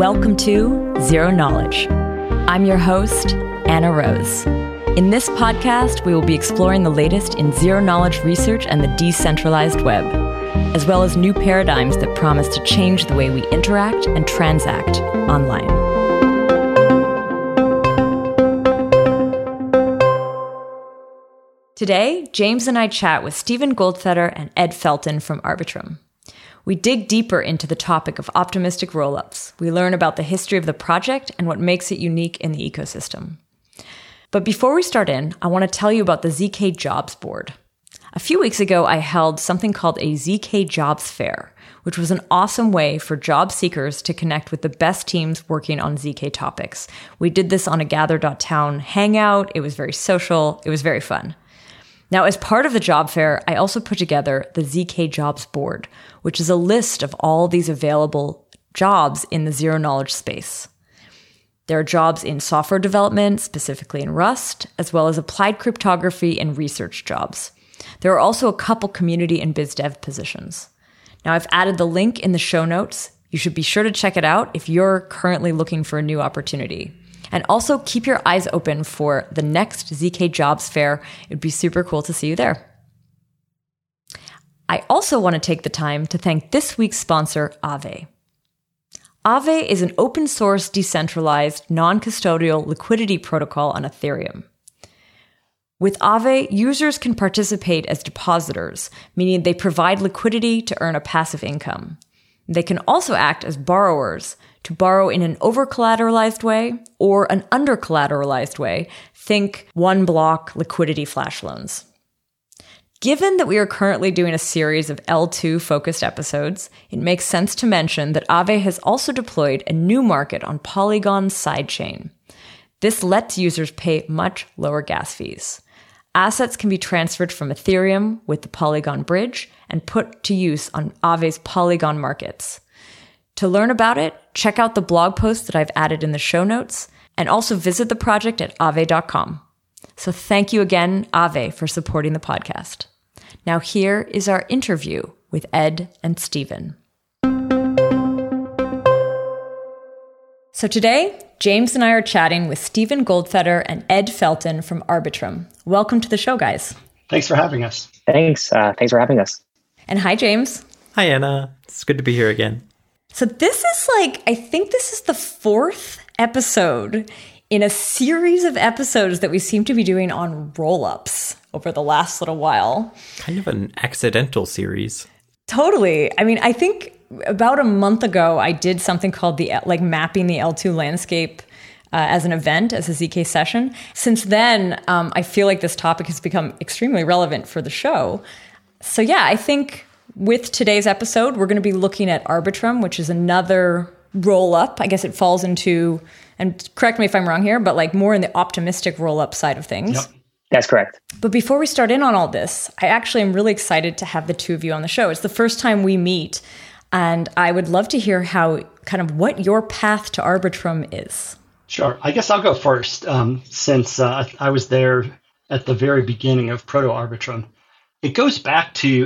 Welcome to Zero Knowledge. I'm your host, Anna Rose. In this podcast, we will be exploring the latest in zero-knowledge research and the decentralized web, as well as new paradigms that promise to change the way we interact and transact online. Today, James and I chat with Steven Goldfeder and Ed Felten from Arbitrum. We dig deeper into the topic of optimistic rollups. We learn about the history of the project and what makes it unique in the ecosystem. But before we start in, I want to tell you about the ZK Jobs Board. A few weeks ago, I held something called a ZK Jobs Fair, which was an awesome way for job seekers to connect with the best teams working on ZK topics. We did this on a Gather.town hangout. It was very social. It was very fun. Now, as part of the job fair, I also put together the ZK Jobs Board, which is a list of all these available jobs in the zero-knowledge space. There are jobs in software development, specifically in Rust, as well as applied cryptography and research jobs. There are also a couple community and biz dev positions. Now, I've added the link in the show notes. You should be sure to check it out if you're currently looking for a new opportunity. And also keep your eyes open for the next ZK Jobs Fair. It'd be super cool to see you there. I also want to take the time to thank this week's sponsor, Aave. Aave is an open source, decentralized, non-custodial liquidity protocol on Ethereum. With Aave, users can participate as depositors, meaning they provide liquidity to earn a passive income. They can also act as borrowers to borrow in an over-collateralized way or an under-collateralized way. Think one-block liquidity flash loans. Given that we are currently doing a series of L2-focused episodes, it makes sense to mention that Aave has also deployed a new market on Polygon's sidechain. This lets users pay much lower gas fees. Assets can be transferred from Ethereum with the Polygon bridge and put to use on Aave's Polygon markets. To learn about it, check out the blog post that I've added in the show notes, and also visit the project at aave.com. So thank you again, Aave, for supporting the podcast. Now here is our interview with Ed and Steven. So today, James and I are chatting with Steven Goldfeder and Ed Felten from Arbitrum. Welcome to the show, guys. Thanks for having us. Thanks. Thanks for having us. And hi, James. Hi, Anna. It's good to be here again. So this is I think this is the fourth episode in a series of episodes that we seem to be doing on rollups over the last little while. Kind of an accidental series. Totally. I mean, I think about a month ago, I did something called the mapping the L2 landscape as an event, as a ZK session. Since then, I feel like this topic has become extremely relevant for the show. So yeah, I think with today's episode, we're going to be looking at Arbitrum, which is another roll-up. I guess it falls into, and correct me if I'm wrong here, but more in the optimistic roll-up side of things. Yep. That's correct. But before we start in on all this, I actually am really excited to have the two of you on the show. It's the first time we meet, and I would love to hear what your path to Arbitrum is. Sure. I guess I'll go first, since I was there at the very beginning of Proto Arbitrum. It goes back to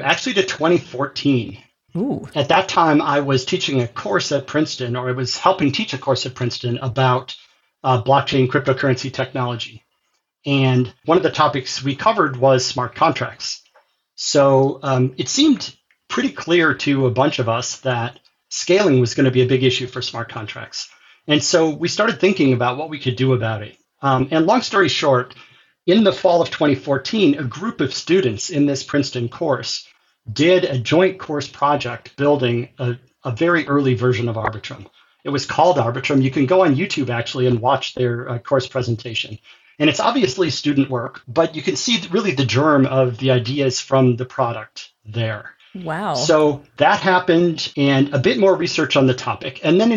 2014. Ooh. At that time, I was teaching a course at Princeton, or I was helping teach a course at Princeton about blockchain cryptocurrency technology. And one of the topics we covered was smart contracts. So it seemed pretty clear to a bunch of us that scaling was going to be a big issue for smart contracts. And so we started thinking about what we could do about it. And long story short, in the fall of 2014, a group of students in this Princeton course did a joint course project building a very early version of Arbitrum. It was called Arbitrum. You can go on YouTube, actually, and watch their course presentation. And it's obviously student work, but you can see really the germ of the ideas from the product there. Wow. So that happened, and a bit more research on the topic. And then in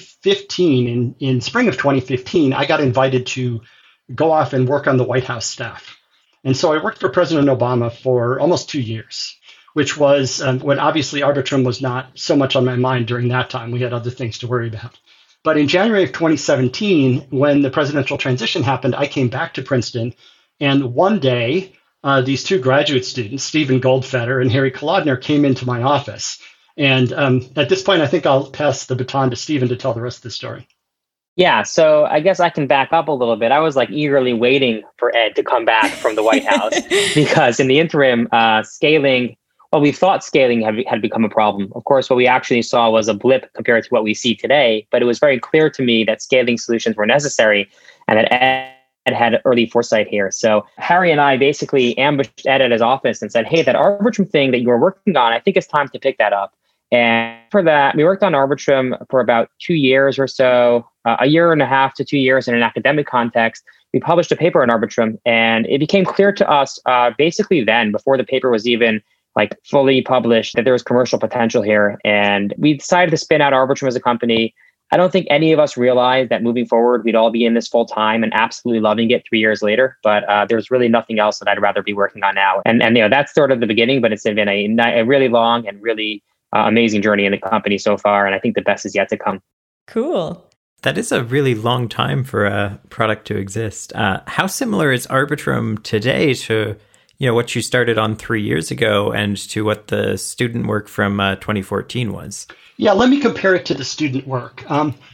2015, in spring of 2015, I got invited to go off and work on the White House staff. And so I worked for President Obama for almost 2 years, which was when obviously Arbitrum was not so much on my mind during that time. We had other things to worry about. But in January of 2017, when the presidential transition happened, I came back to Princeton. And one day, these two graduate students, Steven Goldfeder and Harry Kolodner, came into my office. And at this point, I think I'll pass the baton to Stephen to tell the rest of the story. Yeah, so I guess I can back up a little bit. I was like eagerly waiting for Ed to come back from the White House because in the interim, scaling, well, we thought scaling had become a problem. Of course, what we actually saw was a blip compared to what we see today, but it was very clear to me that scaling solutions were necessary and that Ed had early foresight here. So Harry and I basically ambushed Ed at his office and said, hey, that Arbitrum thing that you were working on, I think it's time to pick that up. And for that, we worked on Arbitrum for about 2 years or so, a year and a half to 2 years in an academic context. We published a paper on Arbitrum, and it became clear to us basically then, before the paper was even like fully published, that there was commercial potential here. And we decided to spin out Arbitrum as a company. I don't think any of us realized that moving forward, we'd all be in this full time and absolutely loving it 3 years later. But there's really nothing else that I'd rather be working on now. And that's sort of the beginning, but it's been a really long and really amazing journey in the company so far. And I think the best is yet to come. Cool. That is a really long time for a product to exist. How similar is Arbitrum today to what you started on 3 years ago and to what the student work from 2014 was? Yeah, let me compare it to the student work.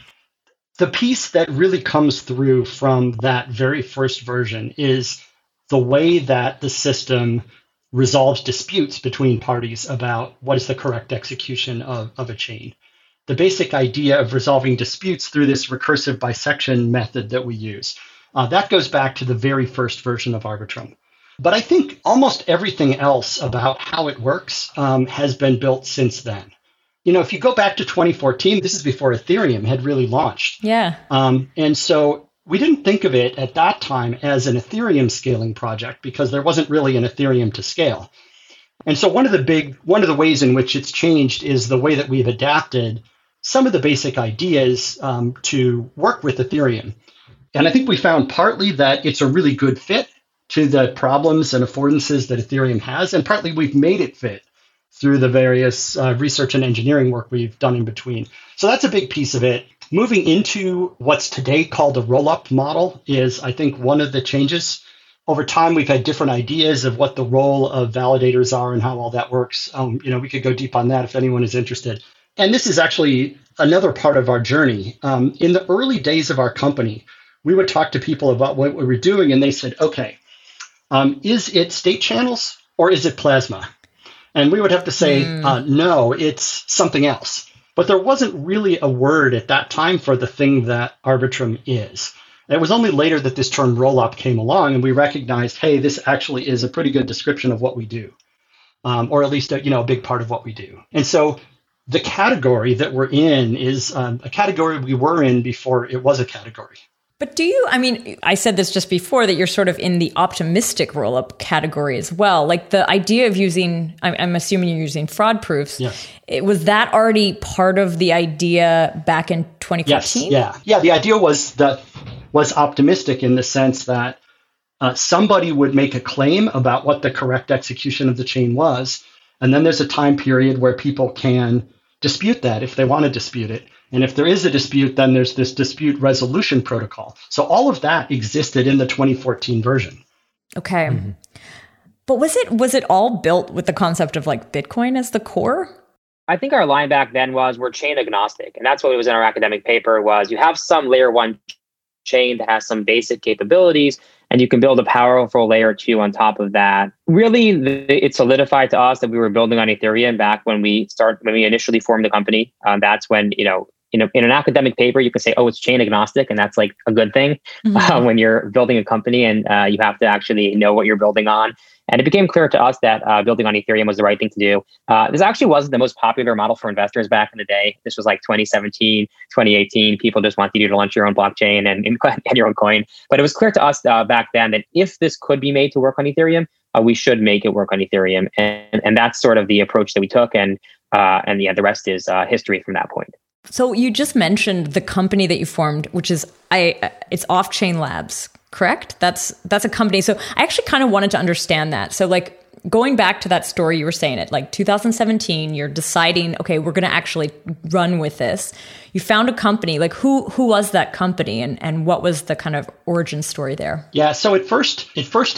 The piece that really comes through from that very first version is the way that the system resolves disputes between parties about what is the correct execution of a chain. The basic idea of resolving disputes through this recursive bisection method that we use, that goes back to the very first version of Arbitrum. But I think almost everything else about how it works has been built since then. If you go back to 2014, this is before Ethereum had really launched. Yeah. And so we didn't think of it at that time as an Ethereum scaling project because there wasn't really an Ethereum to scale. And so one of the ways in which it's changed is the way that we've adapted some of the basic ideas to work with Ethereum. And I think we found partly that it's a really good fit to the problems and affordances that Ethereum has, and partly we've made it fit through the various research and engineering work we've done in between. So that's a big piece of it. Moving into what's today called a roll-up model is, I think, one of the changes. Over time, we've had different ideas of what the role of validators are and how all that works. We could go deep on that if anyone is interested. And this is actually another part of our journey. In the early days of our company, we would talk to people about what we were doing, and they said, okay, is it state channels or is it plasma? And we would have to say, no, it's something else. But there wasn't really a word at that time for the thing that Arbitrum is. And it was only later that this term roll-up came along, and we recognized, hey, this actually is a pretty good description of what we do, or at least a big part of what we do. And so the category that we're in is a category we were in before it was a category. But I said this just before, that you're sort of in the optimistic roll-up category as well. Like the idea of using, I'm assuming you're using fraud proofs. Yes. Was that already part of the idea back in 2014? Yes, yeah. The idea was optimistic in the sense that somebody would make a claim about what the correct execution of the chain was. And then there's a time period where people can dispute that if they want to dispute it. And if there is a dispute, then there's this dispute resolution protocol. So all of that existed in the 2014 version. Okay. Mm-hmm. But was it all built with the concept of like Bitcoin as the core? I think our line back then was we're chain agnostic. And that's what it was in our academic paper was you have some layer one chain that has some basic capabilities, and you can build a powerful layer two on top of that. Really, it solidified to us that we were building on Ethereum back when we initially formed the company. That's when, in an academic paper, you can say, oh, it's chain agnostic, and that's like a good thing when you're building a company and you have to actually know what you're building on. And it became clear to us that building on Ethereum was the right thing to do. This actually wasn't the most popular model for investors back in the day. This was like 2017, 2018. People just wanted you to launch your own blockchain and your own coin. But it was clear to us back then that if this could be made to work on Ethereum, we should make it work on Ethereum. And that's sort of the approach that we took. And the rest is history from that point. So you just mentioned the company that you formed, which is it's Off-Chain Labs, correct? That's a company. So I actually kind of wanted to understand that. So like going back to that story you were saying, it like 2017, you're deciding, okay, we're going to actually run with this. You found a company. Like who was that company, and what was the kind of origin story there? Yeah. So at first it was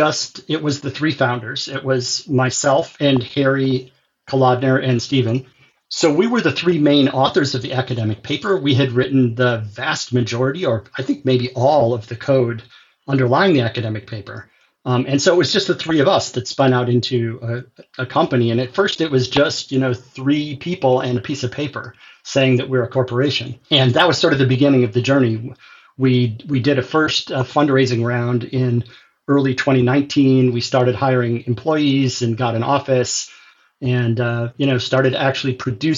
the three founders. It was myself and Harry Kolodner and Stephen. So we were the three main authors of the academic paper. We had written the vast majority, or I think maybe all of the code underlying the academic paper. And so it was just the three of us that spun out into a company. And at first it was just, three people and a piece of paper saying that we're a corporation. And that was sort of the beginning of the journey. We did a first fundraising round in early 2019. We started hiring employees and got an office and, started actually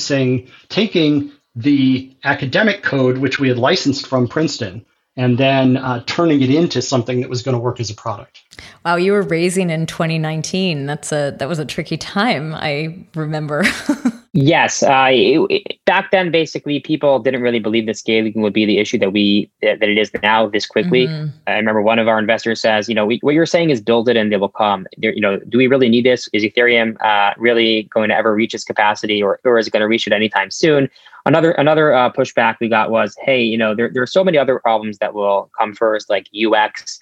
taking the academic code, which we had licensed from Princeton, and then turning it into something that was going to work as a product. Wow, you were raising in 2019. That was a tricky time, I remember. Yes. Back then, basically, people didn't really believe that scaling would be the issue that it is now this quickly. Mm-hmm. I remember one of our investors says, what you're saying is build it and they will come. Do we really need this? Is Ethereum really going to ever reach its capacity, or is it going to reach it anytime soon? Another pushback we got was, hey, there are so many other problems that will come first, like UX,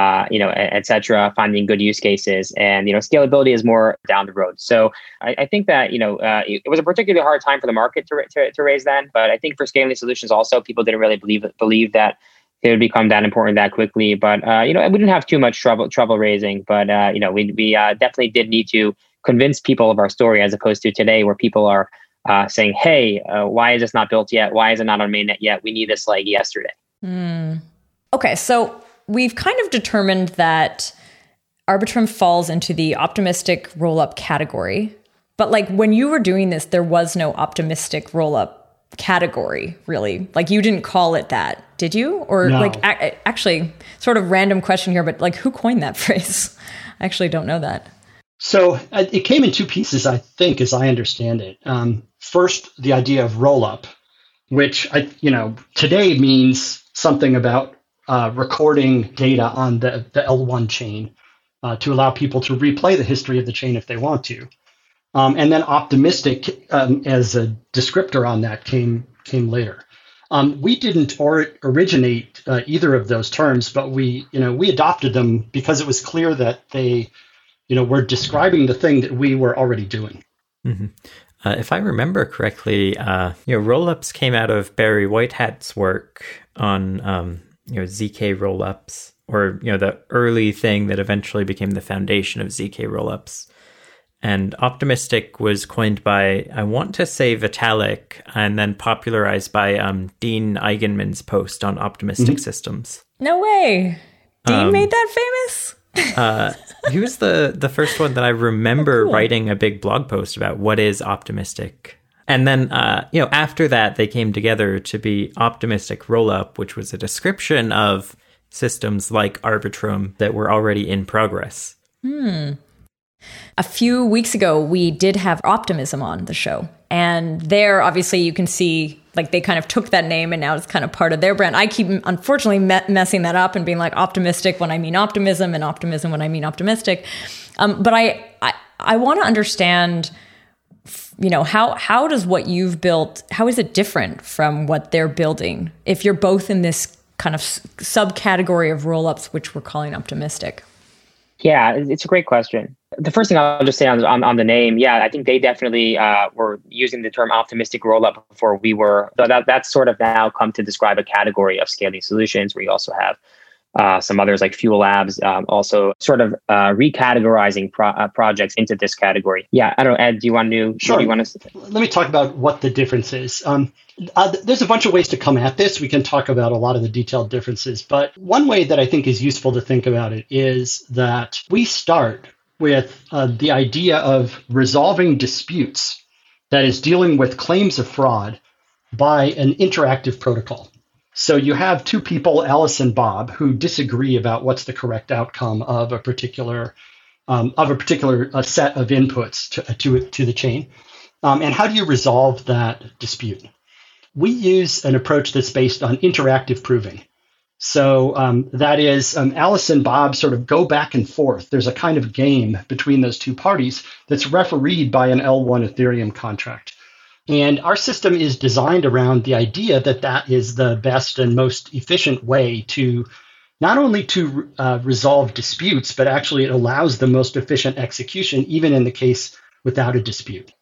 et cetera, finding good use cases, and scalability is more down the road. So I think that it was a particularly hard time for the market to raise then, but I think for scaling solutions also, people didn't really believe that it would become that important that quickly. But we didn't have too much trouble raising, but we definitely did need to convince people of our story, as opposed to today where people are saying, hey, why is this not built yet? Why is it not on mainnet yet? We need this like yesterday. Okay, so we've kind of determined that Arbitrum falls into the optimistic rollup category. But like when you were doing this, there was no optimistic rollup category, really. Like you didn't call it that, did you? Or no. Actually, sort of random question here, but like who coined that phrase? I actually don't know that. So it came in two pieces, I think, as I understand it. First, the idea of rollup, which today means something about recording data on the L1 chain to allow people to replay the history of the chain if they want to. And then optimistic as a descriptor on that came later. We didn't originate either of those terms, but we adopted them because it was clear that they were describing the thing that we were already doing. Mm-hmm. If I remember correctly, rollups came out of Barry Whitehat's work on ZK rollups, or the early thing that eventually became the foundation of ZK rollups. And optimistic was coined by, I want to say, Vitalik, and then popularized by Dean Eigenman's post on optimistic systems. No way. Dean made that famous? He was the first one that I remember writing a big blog post about what is optimistic. And then, after that, they came together to be optimistic rollup, which was a description of systems like Arbitrum that were already in progress. A few weeks ago, we did have Optimism on the show. And there, obviously, you can see, like, they kind of took that name and now it's kind of part of their brand. I keep, unfortunately, messing that up and being like optimistic when I mean optimism and optimism when I mean optimistic. But I want to understand, how does what you've built, how is it different from what they're building if you're both in this kind of subcategory of rollups, which we're calling optimistic? Yeah, it's a great question. The first thing I'll just say on the name, I think they definitely were using the term optimistic rollup before we were. So that's sort of now come to describe a category of scaling solutions where you also have some others like Fuel Labs, also sort of recategorizing projects into this category. Yeah, I don't know, Ed, do you want to? Sure. Do you want to? Let me talk about what the difference is. There's a bunch of ways to come at this. We can talk about a lot of the detailed differences, but one way that I think is useful to think about it is that we start with the idea of resolving disputes, that is dealing with claims of fraud by an interactive protocol. So you have two people, Alice and Bob, who disagree about what's the correct outcome of a particular set of inputs to the chain. And how do you resolve that dispute? We use an approach that's based on interactive proving. So that is, Alice and Bob sort of go back and forth. There's a kind of game between those two parties that's refereed by an L1 Ethereum contract. And our system is designed around the idea that that is the best and most efficient way to not only to resolve disputes, but actually it allows the most efficient execution, even in the case without a dispute.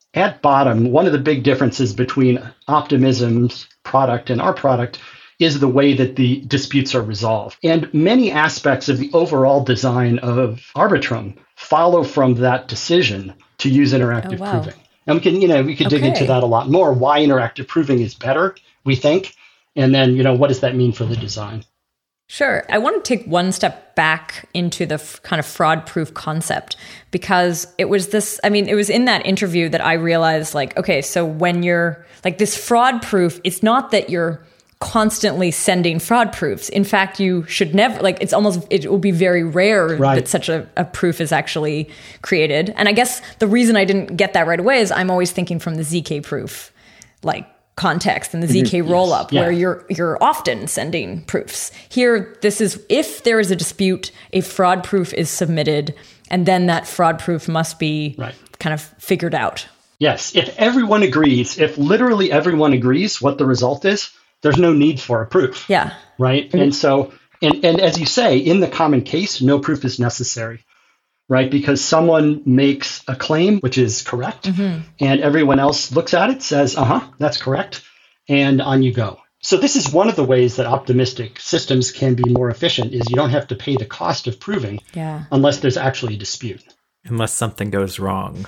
at bottom, one of the big differences between Optimism's product and our product is the way that the disputes are resolved. And many aspects of the overall design of Arbitrum follow from that decision to use interactive proving. And we can dig into that a lot more, why interactive proving is better, we think, and then, what does that mean for the design? Sure. I want to take one step back into the kind of fraud-proof concept, because it was in that interview that I realized, so when you're this fraud-proof, it's not that you're constantly sending fraud proofs. In fact, you should never, it will be very rare that such a proof is actually created. And I guess the reason I didn't get that right away is I'm always thinking from the ZK proof, context and the ZK rollup, where you're often sending proofs. Here, this is if there is a dispute, a fraud proof is submitted, and then that fraud proof must be kind of figured out. Yes, if everyone agrees, if literally everyone agrees what the result is, there's no need for a proof. Yeah. Right. And so, and as you say, in the common case, no proof is necessary. Right? Because someone makes a claim which is correct, and everyone else looks at it, says, that's correct, and on you go. So this is one of the ways that optimistic systems can be more efficient, is you don't have to pay the cost of proving unless there's actually a dispute. Unless something goes wrong.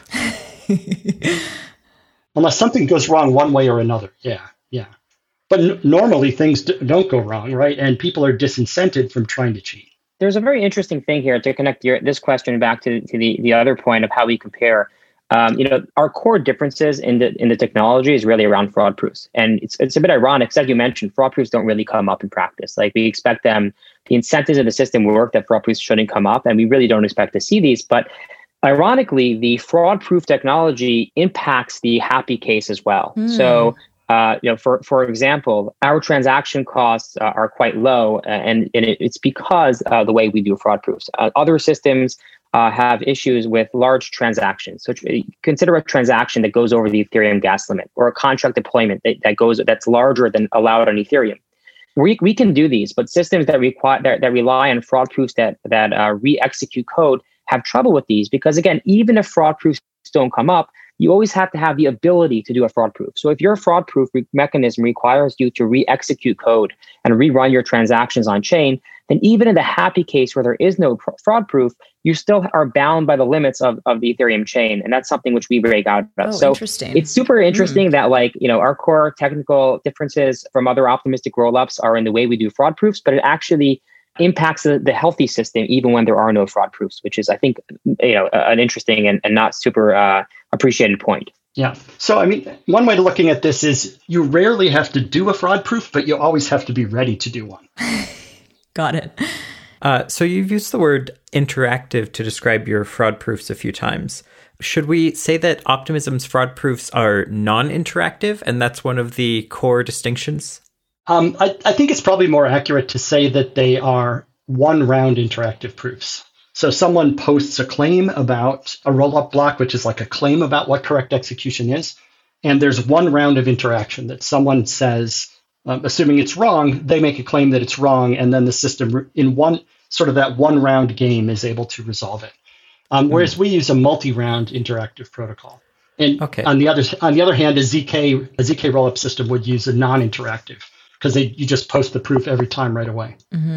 Unless something goes wrong one way or another. Yeah. But normally things don't go wrong, right? And people are disincented from trying to cheat. There's a very interesting thing here to connect this question back to the other point of how we compare. Our core differences in the technology is really around fraud proofs. And it's a bit ironic, as you mentioned, fraud proofs don't really come up in practice. We expect the incentives of the system work that fraud proofs shouldn't come up, and we really don't expect to see these. But ironically, the fraud proof technology impacts the happy case as well. So for example, our transaction costs are quite low, and it's because of the way we do fraud proofs. Other systems have issues with large transactions. So consider a transaction that goes over the Ethereum gas limit, or a contract deployment that's larger than allowed on Ethereum. We can do these, but systems that rely on fraud proofs that re-execute code have trouble with these, because again, even if fraud proofs don't come up, you always have to have the ability to do a fraud proof. So if your fraud proof mechanism requires you to re-execute code and rerun your transactions on chain, then even in the happy case where there is no fraud proof, you still are bound by the limits of the Ethereum chain. And that's something which we break out about. So interesting. It's super interesting that our core technical differences from other optimistic rollups are in the way we do fraud proofs, but it actually impacts the healthy system even when there are no fraud proofs, which is, I think, an interesting and not super appreciated point. Yeah. So, one way to looking at this is you rarely have to do a fraud proof, but you always have to be ready to do one. Got it. So you've used the word interactive to describe your fraud proofs a few times. Should we say that Optimism's fraud proofs are non-interactive, and that's one of the core distinctions? I think it's probably more accurate to say that they are one-round interactive proofs. So someone posts a claim about a rollup block, which is like a claim about what correct execution is, and there's one round of interaction that someone says, assuming it's wrong, they make a claim that it's wrong, and then the system in that one round game is able to resolve it. Whereas we use a multi-round interactive protocol. And on the other hand, a ZK rollup system would use a non-interactive, because you just post the proof every time right away.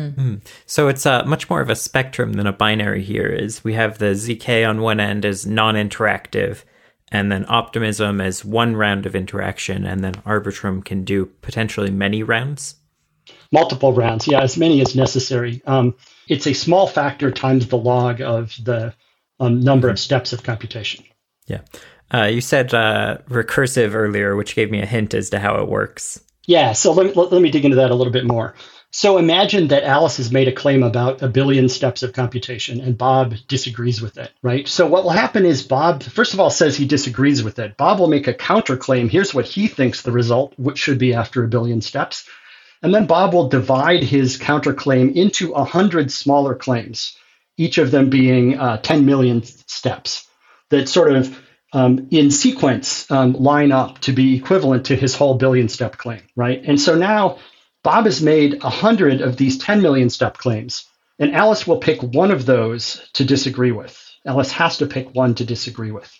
So it's much more of a spectrum than a binary here. Is we have the ZK on one end as non-interactive, and then Optimism as one round of interaction, and then Arbitrum can do potentially many rounds? Multiple rounds, yeah, as many as necessary. It's a small factor times the log of the number of steps of computation. Yeah. You said recursive earlier, which gave me a hint as to how it works. Yeah, so let me dig into that a little bit more. So imagine that Alice has made a claim about 1 billion steps of computation, and Bob disagrees with it, right? So what will happen is Bob, first of all, says he disagrees with it. Bob will make a counterclaim. Here's what he thinks the result should be after 1 billion steps. And then Bob will divide his counterclaim into 100 smaller claims, each of them being 10 million steps that sort of in sequence line up to be equivalent to his whole 1 billion step claim, right? And so now Bob has made 100 of these 10 million step claims, and Alice will pick one of those to disagree with. Alice has to pick one to disagree with.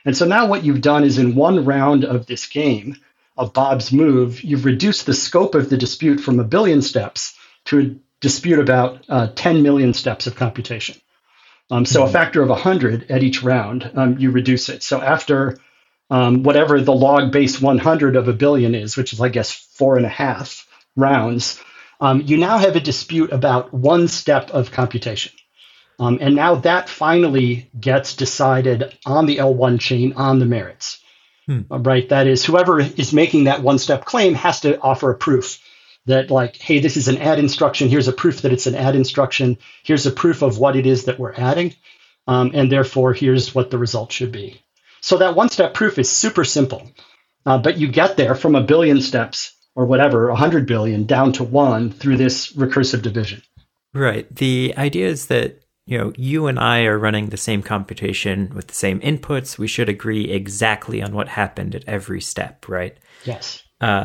And so now what you've done is in one round of this game, of Bob's move, you've reduced the scope of the dispute from 1 billion steps to a dispute about 10 million steps of computation. So a factor of 100 at each round, you reduce it. So after whatever the log base 100 of 1 billion is, which is, I guess, 4.5 rounds, you now have a dispute about 1 step of computation. And now that finally gets decided on the L1 chain on the merits, right? That is, whoever is making that 1-step claim has to offer a proof that, like, hey, this is an add instruction. Here's a proof that it's an add instruction. Here's a proof of what it is that we're adding. And therefore, here's what the result should be. So that 1-step proof is super simple. But you get there from 1 billion steps or whatever, 100 billion down to 1 through this recursive division. Right. The idea is that, you and I are running the same computation with the same inputs. We should agree exactly on what happened at every step, right? Yes.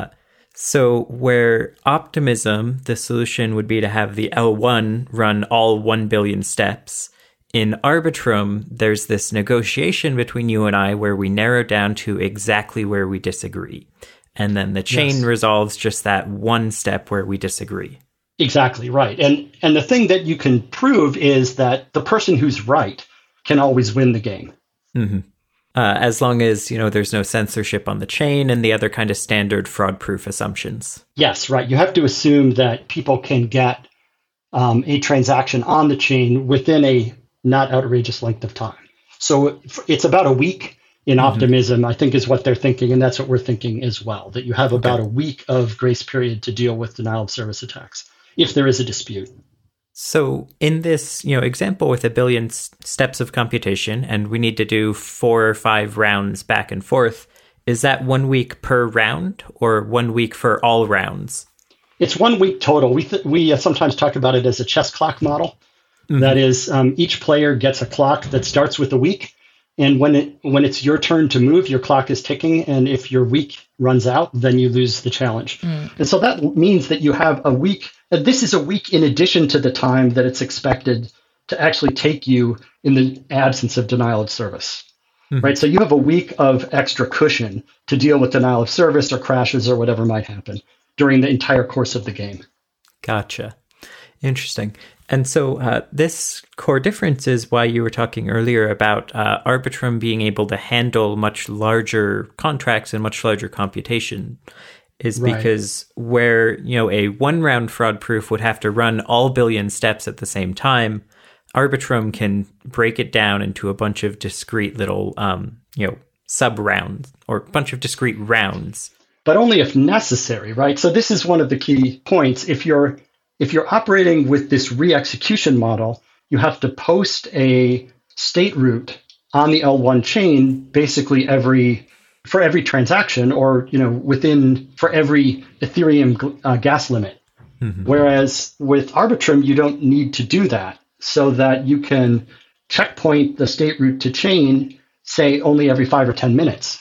So where optimism, the solution would be to have the L1 run all 1 billion steps. In Arbitrum, there's this negotiation between you and I where we narrow down to exactly where we disagree. And then the chain resolves just that 1 step where we disagree. Exactly right. And the thing that you can prove is that the person who's right can always win the game. Mm-hmm. As long as, there's no censorship on the chain and the other kind of standard fraud-proof assumptions. Yes, right. You have to assume that people can get a transaction on the chain within a not outrageous length of time. So it's about a week in optimism, I think, is what they're thinking. And that's what we're thinking as well, that you have about a week of grace period to deal with denial of service attacks, if there is a dispute. So in this, example with 1 billion steps of computation, and we need to do 4 or 5 rounds back and forth, is that 1 week per round or 1 week for all rounds? It's 1 week total. We sometimes talk about it as a chess clock model. That is, each player gets a clock that starts with a week. And when it's your turn to move, your clock is ticking. And if your week runs out, then you lose the challenge. And so that means that you have a week. This is a week in addition to the time that it's expected to actually take you in the absence of denial of service. Right? So you have a week of extra cushion to deal with denial of service or crashes or whatever might happen during the entire course of the game. Gotcha. Interesting. And so this core difference is why you were talking earlier about Arbitrum being able to handle much larger contracts and much larger computation is because where, a 1-round fraud proof would have to run all billion steps at the same time, Arbitrum can break it down into a bunch of discrete little, sub-rounds or a bunch of discrete rounds. But only if necessary, right? So this is one of the key points. If you're operating with this re-execution model, you have to post a state root on the L1 chain basically for every transaction or, for every Ethereum gas limit. Whereas with Arbitrum, you don't need to do that, so that you can checkpoint the state root to chain, say, only every 5 or 10 minutes.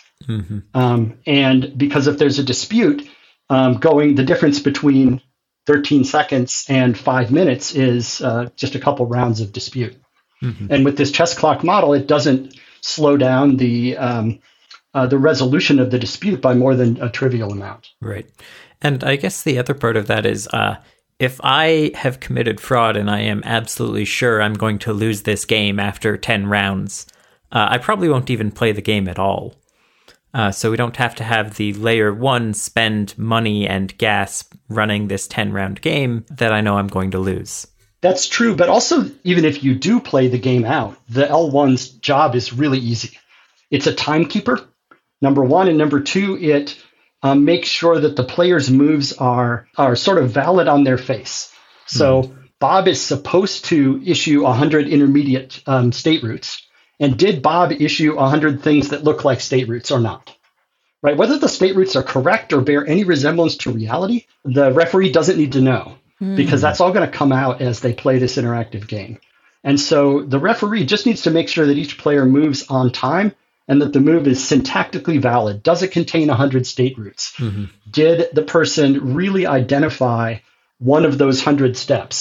And because if there's a dispute, the difference between 13 seconds and 5 minutes is just a couple rounds of dispute. And with this chess clock model, it doesn't slow down the resolution of the dispute by more than a trivial amount. Right. And I guess the other part of that is if I have committed fraud and I am absolutely sure I'm going to lose this game after 10 rounds, I probably won't even play the game at all. So we don't have to have the layer 1 spend money and gas running this 10-round game that I know I'm going to lose. That's true. But also, even if you do play the game out, the L1's job is really easy. It's a timekeeper, number 1. And number 2, it makes sure that the player's moves are sort of valid on their face. So Bob is supposed to issue 100 intermediate state roots. And did Bob issue 100 things that look like state roots or not? Right? Whether the state roots are correct or bear any resemblance to reality, the referee doesn't need to know, because that's all going to come out as they play this interactive game. And so the referee just needs to make sure that each player moves on time and that the move is syntactically valid. Does it contain 100 state roots? Did the person really identify one of those 100 steps?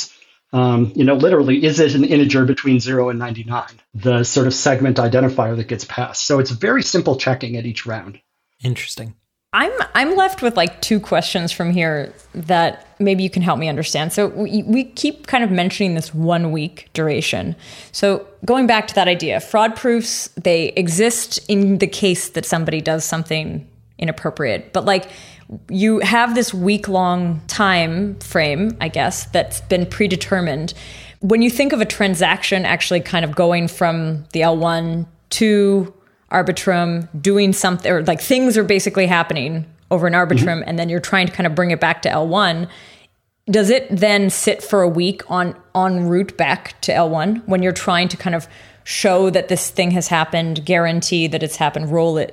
Literally, is it an integer between 0 and 99? The sort of segment identifier that gets passed. So it's very simple checking at each round. Interesting. I'm left with like two questions from here that maybe you can help me understand. So we keep kind of mentioning this 1 week duration. So going back to that idea, fraud proofs, they exist in the case that somebody does something inappropriate. But like you have this week-long time frame, I guess, that's been predetermined. When you think of a transaction actually kind of going from the L1 to Arbitrum, doing something, or like things are basically happening over in Arbitrum, and then you're trying to kind of bring it back to L1. Does it then sit for a week en route back to L1 when you're trying to kind of show that this thing has happened, guarantee that it's happened, roll it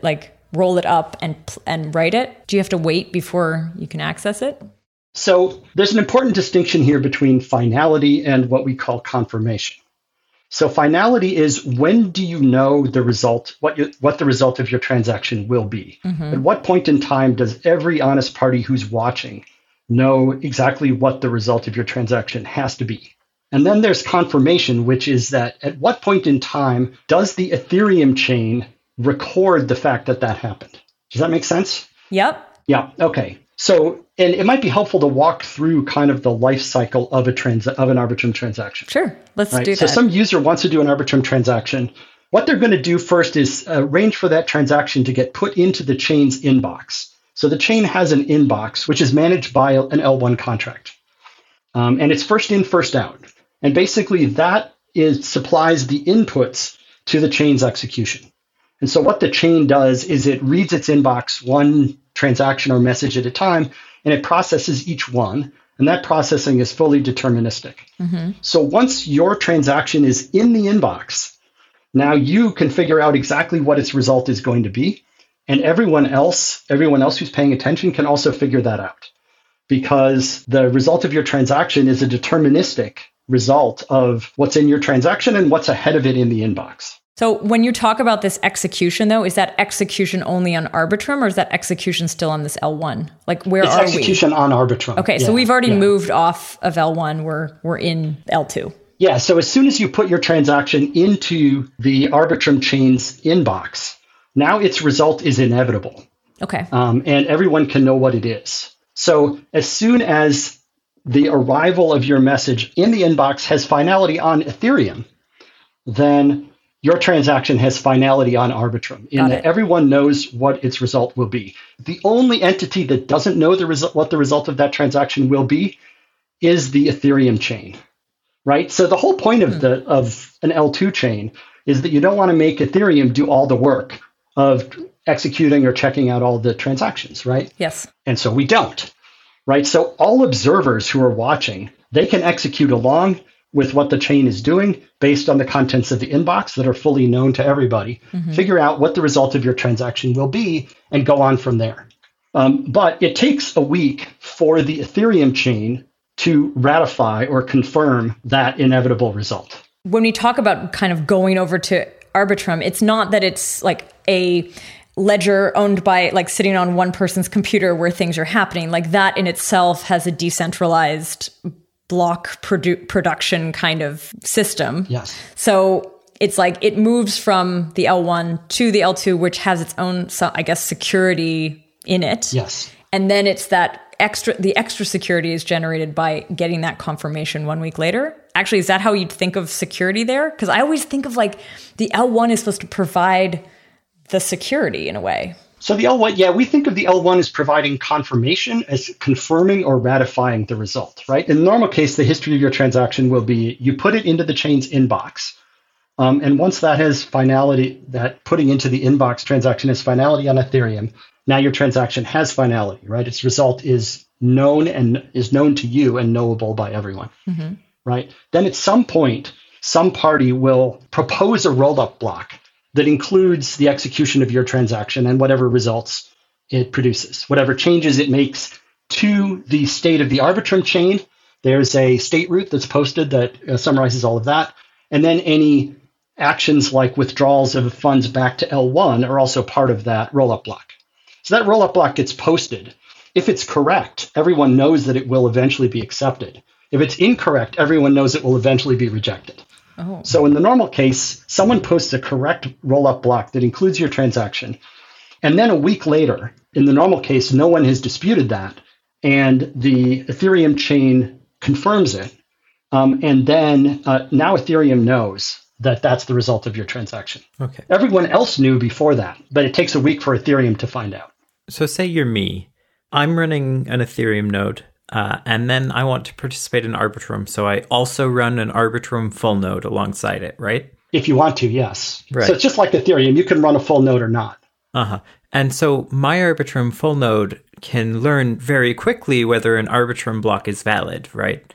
up and write it? Do you have to wait before you can access it? So there's an important distinction here between finality and what we call confirmation. So finality is, when do you know the result, what the result of your transaction will be? At what point in time does every honest party who's watching know exactly what the result of your transaction has to be? And then there's confirmation, which is that at what point in time does the Ethereum chain record the fact that that happened? Does that make sense? Yep. Yeah. Okay. So, and it might be helpful to walk through kind of the life cycle of an Arbitrum transaction. Sure. Let's do that. So some user wants to do an Arbitrum transaction. What they're going to do first is arrange for that transaction to get put into the chain's inbox. So the chain has an inbox, which is managed by an L1 contract. And it's first in, first out. And basically that supplies the inputs to the chain's execution. And so what the chain does is it reads its inbox one transaction or message at a time, and it processes each one. And that processing is fully deterministic. So once your transaction is in the inbox, now you can figure out exactly what its result is going to be. And everyone else who's paying attention can also figure that out, because the result of your transaction is a deterministic result of what's in your transaction and what's ahead of it in the inbox. So when you talk about this execution, though, is that execution only on Arbitrum, or is that execution still on this L1? Like, where are we? It's execution on Arbitrum. Okay, so we've already moved off of L1. We're in L2. Yeah, so as soon as you put your transaction into the Arbitrum chain's inbox, now its result is inevitable. Okay. And everyone can know what it is. So as soon as the arrival of your message in the inbox has finality on Ethereum, then your transaction has finality on Arbitrum, in that everyone knows what its result will be. The only entity that doesn't know what the result of that transaction will be is the Ethereum chain, right? So the whole point of an L2 chain is that you don't want to make Ethereum do all the work of executing or checking out all the transactions, right? Yes. And so we don't, right? So all observers who are watching, they can execute along with what the chain is doing based on the contents of the inbox that are fully known to everybody, figure out what the result of your transaction will be, and go on from there. But it takes a week for the Ethereum chain to ratify or confirm that inevitable result. When we talk about kind of going over to Arbitrum, it's not that it's like a ledger owned by, like, sitting on one person's computer where things are happening. Like, that in itself has a decentralized block production kind of system. Yes. So it's like it moves from the L1 to the L2, which has its own, I guess, security in it. Yes. And then it's that the extra security is generated by getting that confirmation 1 week later. Actually, is that how you'd think of security there? Because I always think of like the L1 is supposed to provide the security in a way. So the L1, we think of the L1 as providing confirmation, as confirming or ratifying the result, right? In the normal case, the history of your transaction will be you put it into the chain's inbox. And once that has finality, that putting into the inbox transaction has finality on Ethereum, now your transaction has finality, right? Its result is known to you and knowable by everyone, right? Then at some point, some party will propose a roll-up block that includes the execution of your transaction and whatever results it produces, whatever changes it makes to the state of the Arbitrum chain. There's a state root that's posted that summarizes all of that. And then any actions like withdrawals of funds back to L1 are also part of that roll-up block. So that roll-up block gets posted. If it's correct, everyone knows that it will eventually be accepted. If it's incorrect, everyone knows it will eventually be rejected. Oh. So in the normal case, someone posts a correct rollup block that includes your transaction. And then a week later, in the normal case, no one has disputed that. And the Ethereum chain confirms it. And then now Ethereum knows that that's the result of your transaction. Okay. Everyone else knew before that, but it takes a week for Ethereum to find out. So say you're me. I'm running an Ethereum node, and then I want to participate in Arbitrum. So I also run an Arbitrum full node alongside it, right? If you want to, yes. Right. So it's just like Ethereum. You can run a full node or not. Uh-huh. And so my Arbitrum full node can learn very quickly whether an Arbitrum block is valid, right?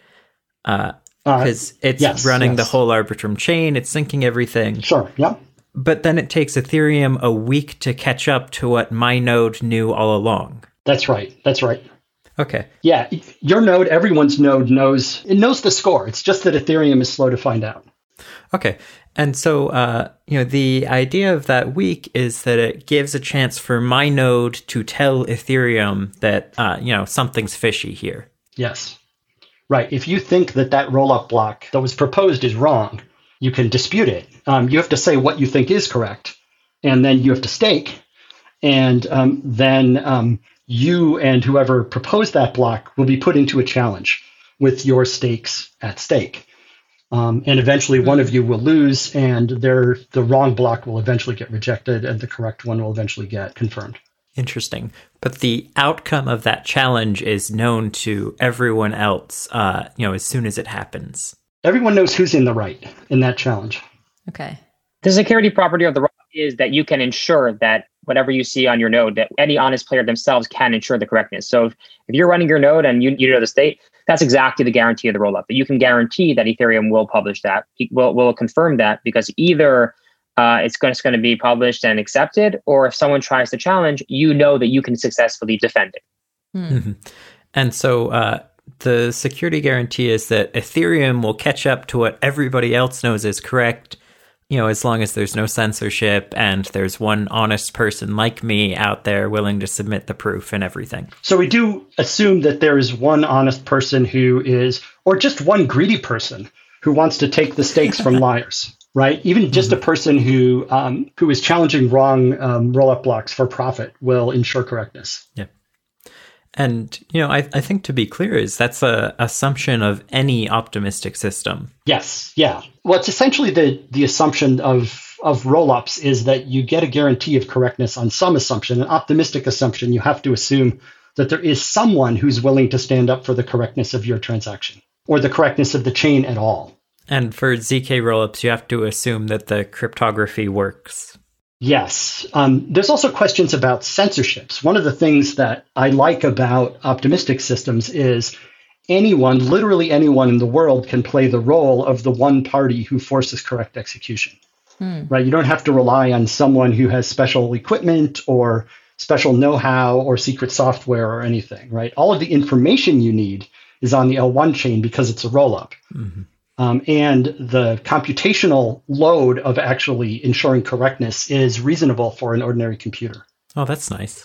Because it's running the whole Arbitrum chain, it's syncing everything. Sure, yeah. But then it takes Ethereum a week to catch up to what my node knew all along. That's right. Okay. Yeah, your node, everyone's node knows the score. It's just that Ethereum is slow to find out. Okay. And so, the idea of that week is that it gives a chance for my node to tell Ethereum that, something's fishy here. Yes. Right. If you think that rollup block that was proposed is wrong, you can dispute it. You have to say what you think is correct, and then you have to stake. And then you and whoever proposed that block will be put into a challenge with your stakes at stake. And eventually one of you will lose, and the wrong block will eventually get rejected, and the correct one will eventually get confirmed. Interesting. But the outcome of that challenge is known to everyone else, as soon as it happens. Everyone knows who's in the right in that challenge. Okay. The security property of the rollup is that you can ensure that whatever you see on your node, that any honest player themselves can ensure the correctness. So if you're running your node and you know the state, that's exactly the guarantee of the rollup. That you can guarantee that Ethereum will publish that, will confirm that, because either it's going to be published and accepted, or if someone tries to challenge, you know that you can successfully defend it. Mm-hmm. And so the security guarantee is that Ethereum will catch up to what everybody else knows is correct, as long as there's no censorship and there's one honest person like me out there willing to submit the proof and everything. So we do assume that there is one honest person or just one greedy person who wants to take the stakes from liars, right? Even just a person who is challenging wrong rollup blocks for profit will ensure correctness. Yeah. And, I think to be clear is that's a assumption of any optimistic system. Yes. Yeah. Well, it's essentially the assumption of rollups is that you get a guarantee of correctness on some assumption. An optimistic assumption, you have to assume that there is someone who's willing to stand up for the correctness of your transaction or the correctness of the chain at all. And for ZK rollups, you have to assume that the cryptography works. Yes. There's also questions about censorships. One of the things that I like about optimistic systems is literally anyone in the world can play the role of the one party who forces correct execution. Right? You don't have to rely on someone who has special equipment or special know-how or secret software or anything, right? All of the information you need is on the L1 chain because it's a rollup. Mm-hmm. And the computational load of actually ensuring correctness is reasonable for an ordinary computer. Oh, that's nice.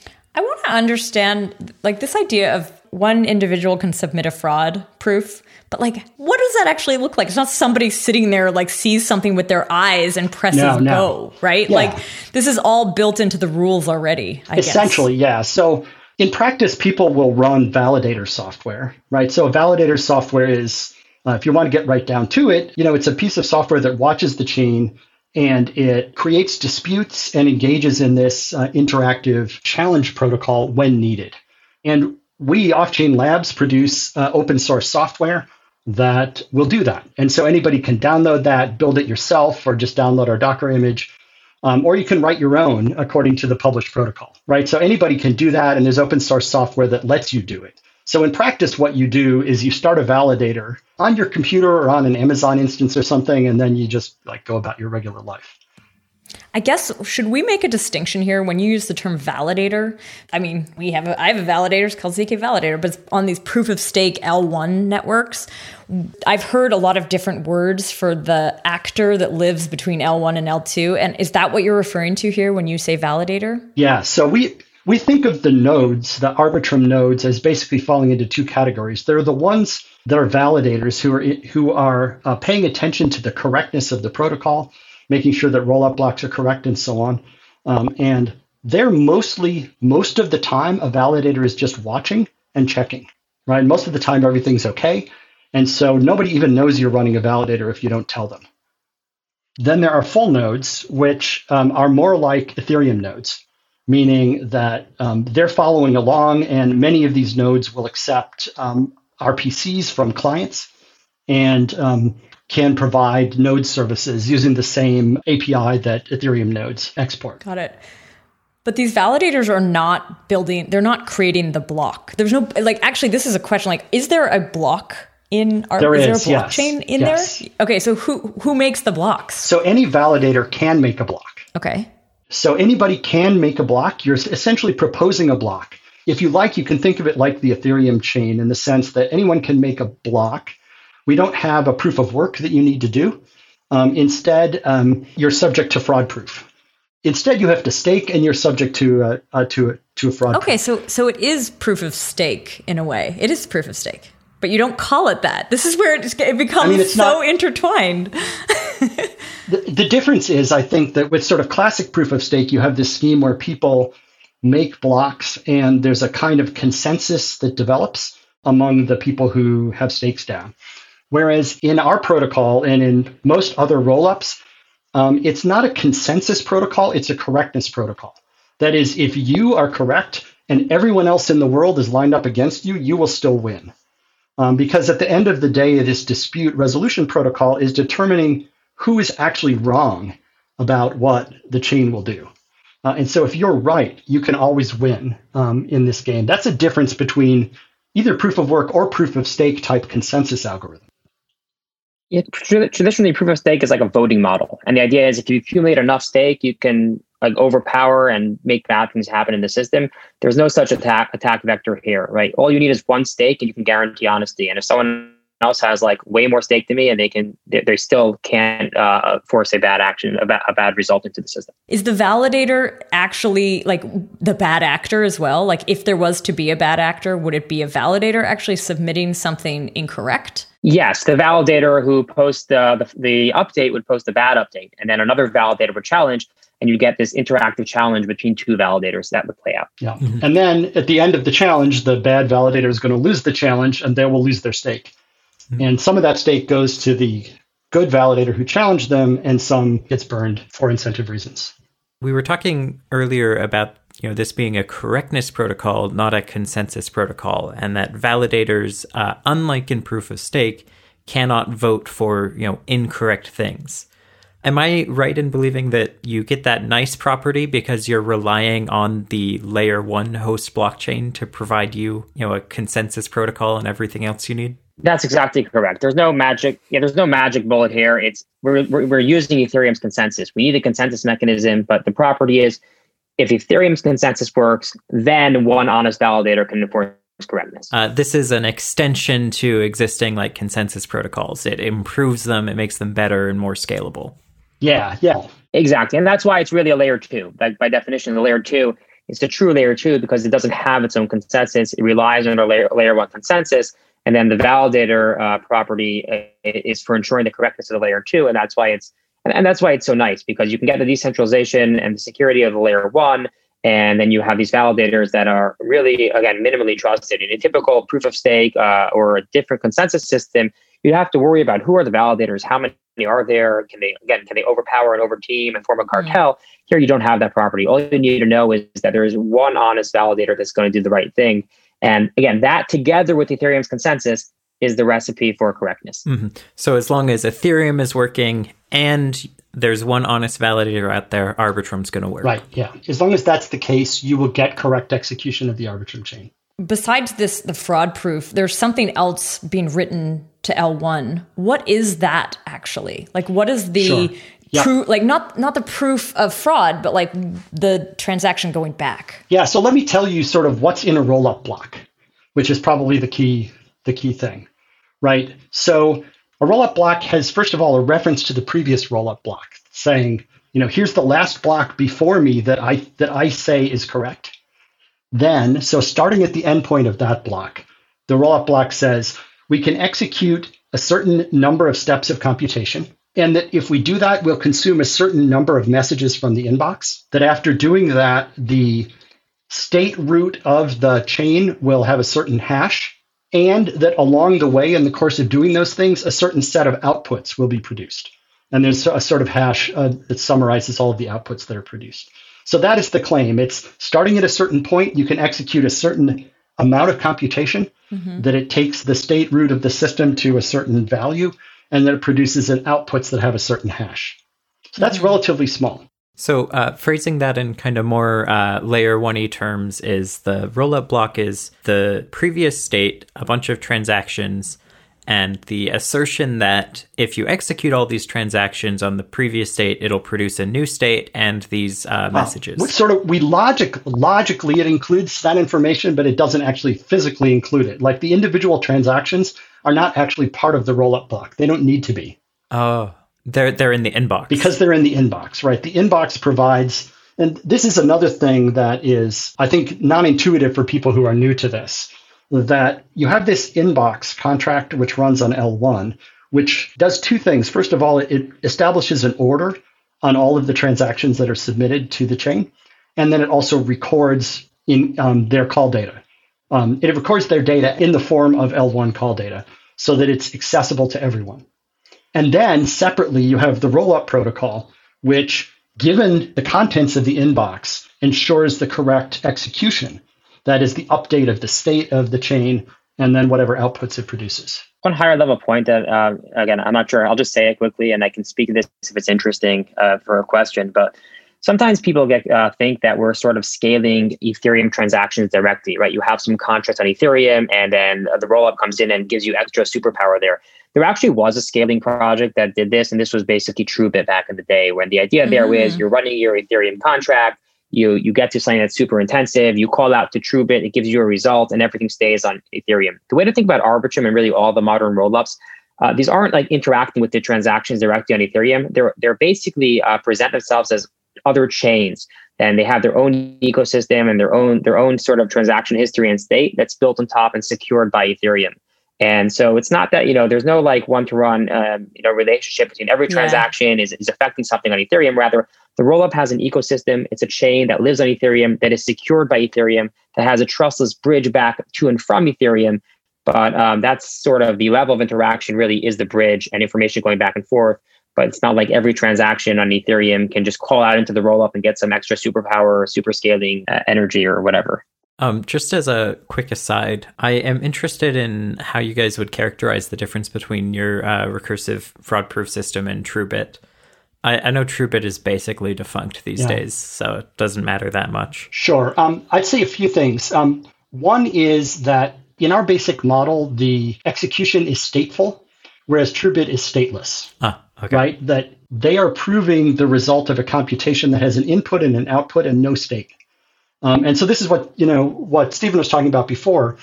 I want to understand, this idea of one individual can submit a fraud proof, but what does that actually look like? It's not somebody sitting there sees something with their eyes and presses go, right? Yeah. This is all built into the rules already, I guess. Essentially, yeah. So in practice, people will run validator software, right? So validator software is, if you want to get right down to it, it's a piece of software that watches the chain and it creates disputes and engages in this interactive challenge protocol when needed. And we, Off-Chain Labs, produce open source software that will do that. And so anybody can download that, build it yourself, or just download our Docker image. Or you can write your own according to the published protocol, right? So anybody can do that, and there's open source software that lets you do it. So in practice, what you do is you start a validator on your computer or on an Amazon instance or something, and then you just go about your regular life. I guess, should we make a distinction here when you use the term validator? I mean, I have a validator, it's called ZK Validator, but it's on these proof of stake L1 networks. I've heard a lot of different words for the actor that lives between L1 and L2. And is that what you're referring to here when you say validator? Yeah, so we think of the nodes, the Arbitrum nodes, as basically falling into two categories. There are the ones that are validators who are paying attention to the correctness of the protocol, making sure that rollup blocks are correct and so on. And they're most of the time, a validator is just watching and checking, right? Most of the time, everything's okay. And so nobody even knows you're running a validator if you don't tell them. Then there are full nodes, which are more like Ethereum nodes, meaning that they're following along, and many of these nodes will accept RPCs from clients and can provide node services using the same API that Ethereum nodes export. Got it. But these validators are not they're not creating the block. There's no, actually, this is a question, is there a block is there a blockchain in there? Okay, so who makes the blocks? So any validator can make a block. Okay. So anybody can make a block. You're essentially proposing a block. If you like, you can think of it like the Ethereum chain in the sense that anyone can make a block. We don't have a proof of work that you need to do. Instead, you're subject to fraud proof. Instead, you have to stake, and you're subject to a fraud. Okay, proof. so it is proof of stake in a way. It is proof of stake, but you don't call it that. This is where it becomes intertwined. The difference is, I think, that with sort of classic proof of stake, you have this scheme where people make blocks, and there's a kind of consensus that develops among the people who have stakes down. Whereas in our protocol and in most other rollups, it's not a consensus protocol, it's a correctness protocol. That is, if you are correct and everyone else in the world is lined up against you, you will still win. Because at the end of the day, this dispute resolution protocol is determining who is actually wrong about what the chain will do. And so if you're right, you can always win in this game. That's a difference between either proof of work or proof of stake type consensus algorithm. Yeah, traditionally, proof of stake is like a voting model. And the idea is if you accumulate enough stake, you can overpower and make bad things happen in the system. There's no such attack vector here, right? All you need is one stake and you can guarantee honesty. And if someone else has way more stake than me and they still can't force a bad action, a bad result into the system. Is the validator actually the bad actor as well? If there was to be a bad actor, would it be a validator actually submitting something incorrect? Yes, the validator who posts the update would post a bad update, and then another validator would challenge, and you get this interactive challenge between two validators that would play out. Yeah, mm-hmm. And then at the end of the challenge, the bad validator is going to lose the challenge, and they will lose their stake. Mm-hmm. And some of that stake goes to the good validator who challenged them, and some gets burned for incentive reasons. We were talking earlier about this being a correctness protocol, not a consensus protocol, and that validators, unlike in proof of stake, cannot vote for incorrect things. Am I right in believing that you get that nice property because you're relying on the layer 1 host blockchain to provide you, a consensus protocol and everything else you need? That's exactly correct. There's no magic. There's no magic bullet here. We're using Ethereum's consensus. We need a consensus mechanism, but the property is, if Ethereum's consensus works, then one honest validator can enforce correctness. This is an extension to existing consensus protocols. It improves them. It makes them better and more scalable. Yeah. Exactly. And that's why it's really a layer 2. By definition, the layer 2 is the true layer 2 because it doesn't have its own consensus. It relies on a layer 1 consensus. And then the validator property is for ensuring the correctness of the layer 2. And that's why it's so nice, because you can get the decentralization and the security of the layer 1, and then you have these validators that are really, again, minimally trusted. In a typical proof of stake or a different consensus system, you have to worry about who are the validators, how many are there, can they overpower and overteam and form a cartel? Mm-hmm. Here, you don't have that property. All you need to know is that there is one honest validator that's going to do the right thing. And again, that together with Ethereum's consensus is the recipe for correctness. Mm-hmm. So as long as Ethereum is working and there's one honest validator out there, Arbitrum's going to work. Right, yeah. As long as that's the case, you will get correct execution of the Arbitrum chain. Besides this, the fraud proof, there's something else being written to L1. What is that actually? What is the proof? Not the proof of fraud, but the transaction going back. Yeah, so let me tell you sort of what's in a rollup block, which is probably the key thing, right? So a rollup block has, first of all, a reference to the previous rollup block saying, here's the last block before me that I say is correct. Then, so starting at the endpoint of that block, the rollup block says, we can execute a certain number of steps of computation. And that if we do that, we'll consume a certain number of messages from the inbox. That after doing that, the state root of the chain will have a certain hash. And that along the way, in the course of doing those things, a certain set of outputs will be produced. And there's a sort of hash that summarizes all of the outputs that are produced. So that is the claim. It's starting at a certain point, you can execute a certain amount of computation, that it takes the state root of the system to a certain value, and then it produces an outputs that have a certain hash. So that's relatively small. So phrasing that in kind of more layer 1E terms is the rollup block is the previous state, a bunch of transactions, and the assertion that if you execute all these transactions on the previous state, it'll produce a new state and these messages. Logically, it includes that information, but it doesn't actually physically include it. Like the individual transactions are not actually part of the rollup block. They don't need to be. Oh, they're in the inbox. Because they're in the inbox, right? The inbox provides, and this is another thing that is, I think, non-intuitive for people who are new to this, that you have this inbox contract which runs on L1, which does two things. First of all, it establishes an order on all of the transactions that are submitted to the chain. And then it also records in their call data. It records their data in the form of L1 call data so that it's accessible to everyone. And then separately, you have the rollup protocol, which, given the contents of the inbox, ensures the correct execution. That is the update of the state of the chain, and then whatever outputs it produces. One higher level point that, again, I'm not sure, I'll just say it quickly, and I can speak to this if it's interesting for a question. But sometimes people think that we're sort of scaling Ethereum transactions directly, right? You have some contracts on Ethereum, and then the rollup comes in and gives you extra superpower there. There actually was a scaling project that did this, and this was basically TrueBit back in the day, when the idea there is you're running your Ethereum contract, you get to something that's super intensive, you call out to TrueBit, it gives you a result, and everything stays on Ethereum. The way to think about Arbitrum and really all the modern rollups, these aren't like interacting with the transactions directly on Ethereum. They're basically present themselves as other chains, and they have their own ecosystem and their own sort of transaction history and state that's built on top and secured by Ethereum. And so it's not that, there's no like one-to-one, relationship between every transaction is affecting something on Ethereum. Rather, the rollup has an ecosystem. It's a chain that lives on Ethereum, that is secured by Ethereum, that has a trustless bridge back to and from Ethereum. But that's sort of the level of interaction really is the bridge and information going back and forth. But it's not like every transaction on Ethereum can just call out into the rollup and get some extra superpower or super scaling energy or whatever. Just as a quick aside, I am interested in how you guys would characterize the difference between your recursive fraud-proof system and TrueBit. I know TrueBit is basically defunct these days, so it doesn't matter that much. Sure. I'd say a few things. One is that in our basic model, the execution is stateful, whereas TrueBit is stateless. Okay. Right? That they are proving the result of a computation that has an input and an output and no state. And so this is what Stephen was talking about before,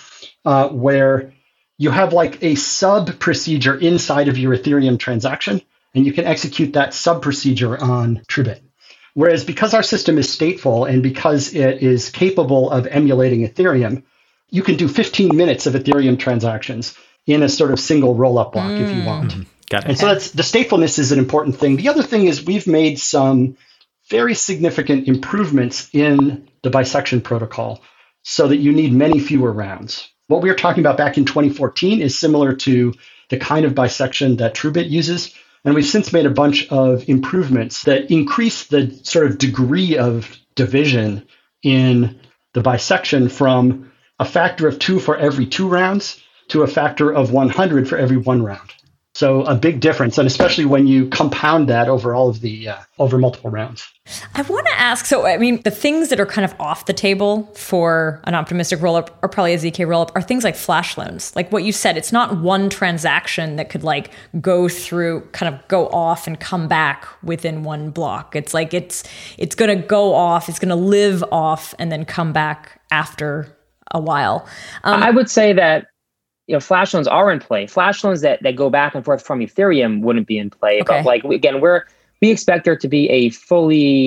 where you have like a sub procedure inside of your Ethereum transaction, and you can execute that sub procedure on TrueBit. Whereas because our system is stateful and because it is capable of emulating Ethereum, you can do 15 minutes of Ethereum transactions in a sort of single rollup block if you want. Got it. And so that's the statefulness is an important thing. The other thing is we've made some very significant improvements in the bisection protocol so that you need many fewer rounds. What we were talking about back in 2014 is similar to the kind of bisection that TrueBit uses. And we've since made a bunch of improvements that increase the sort of degree of division in the bisection from a factor of 2 for every 2 rounds to a factor of 100 for every 1 round. So a big difference, and especially when you compound that over all of the over multiple rounds. I want to ask, so I mean, the things that are kind of off the table for an optimistic rollup or probably a ZK rollup are things like flash loans. Like what you said, it's not one transaction that could like go through, kind of go off and come back within one block. It's like it's going to go off, it's going to live off and then come back after a while. I would say that flash loans are in play. Flash loans that go back and forth from Ethereum wouldn't be in play. Okay. But like, again, we expect there to be a fully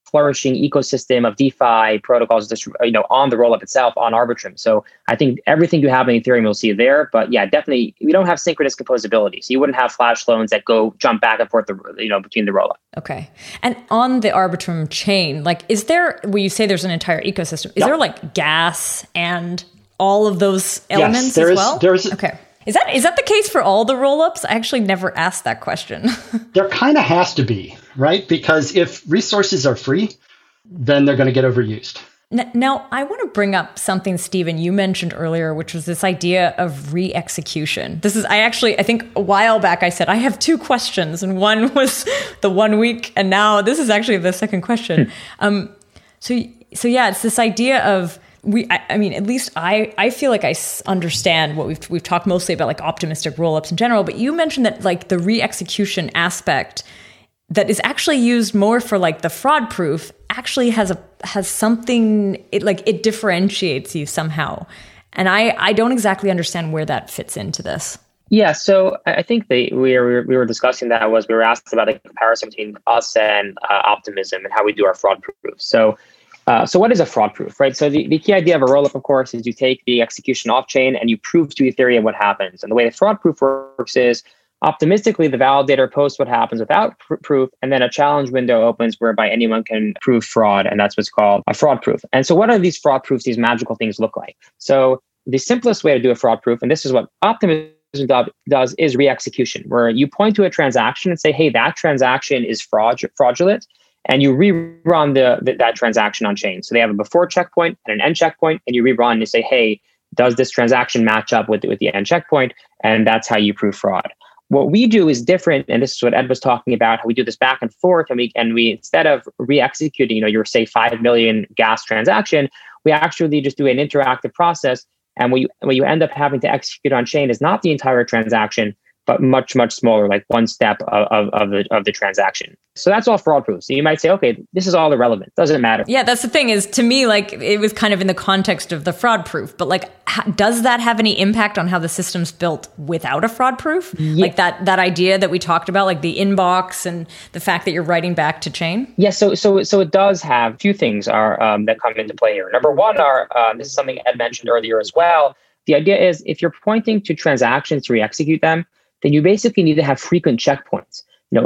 flourishing ecosystem of DeFi protocols just, on the rollup itself on Arbitrum. So I think everything you have in Ethereum you'll see there. But yeah, definitely we don't have synchronous composability. So you wouldn't have flash loans that jump back and forth, between the rollup. Okay. And on the Arbitrum chain, will you say there's an entire ecosystem? Is there gas and all of those elements as well? Okay. Is that the case for all the rollups? I actually never asked that question. There kind of has to be, right? Because if resources are free, then they're going to get overused. Now, I want to bring up something, Stephen, you mentioned earlier, which was this idea of re-execution. I think a while back I said, I have two questions, and one was the 1 week, and now this is actually the second question. So yeah, it's this idea of, at least I feel like I understand what we've talked mostly about, optimistic rollups in general, but you mentioned that the re-execution aspect that is actually used more for the fraud proof actually has something, it differentiates you somehow. And I don't exactly understand where that fits into this. Yeah, so I think we were discussing that we were asked about the comparison between us and Optimism and how we do our fraud proof. So what is a fraud proof, right? So the key idea of a rollup, of course, is you take the execution off chain and you prove to Ethereum what happens. And the way the fraud proof works is optimistically, the validator posts what happens without proof, and then a challenge window opens whereby anyone can prove fraud, and that's what's called a fraud proof. And so what are these fraud proofs, these magical things look like? So the simplest way to do a fraud proof, and this is what Optimism does, is re-execution, where you point to a transaction and say, hey, that transaction is fraudulent, and you rerun that transaction on chain. So they have a before checkpoint and an end checkpoint, and you rerun and you say, hey, does this transaction match up with the end checkpoint? And that's how you prove fraud. What we do is different, and this is what Ed was talking about, how we do this back and forth, and we instead of re-executing, your say 5 million gas transaction, we actually just do an interactive process, and what you end up having to execute on chain is not the entire transaction, but much, much smaller, like one step of the transaction. So that's all fraud proof. So you might say, okay, this is all irrelevant. Doesn't matter. Yeah, that's the thing is, to me, it was kind of in the context of the fraud proof, but does that have any impact on how the system's built without a fraud proof? Yeah. That idea that we talked about, the inbox and the fact that you're writing back to chain? Yeah, so it does have two things that come into play here. Number one this is something Ed mentioned earlier as well. The idea is if you're pointing to transactions to re-execute them, then you basically need to have frequent checkpoints.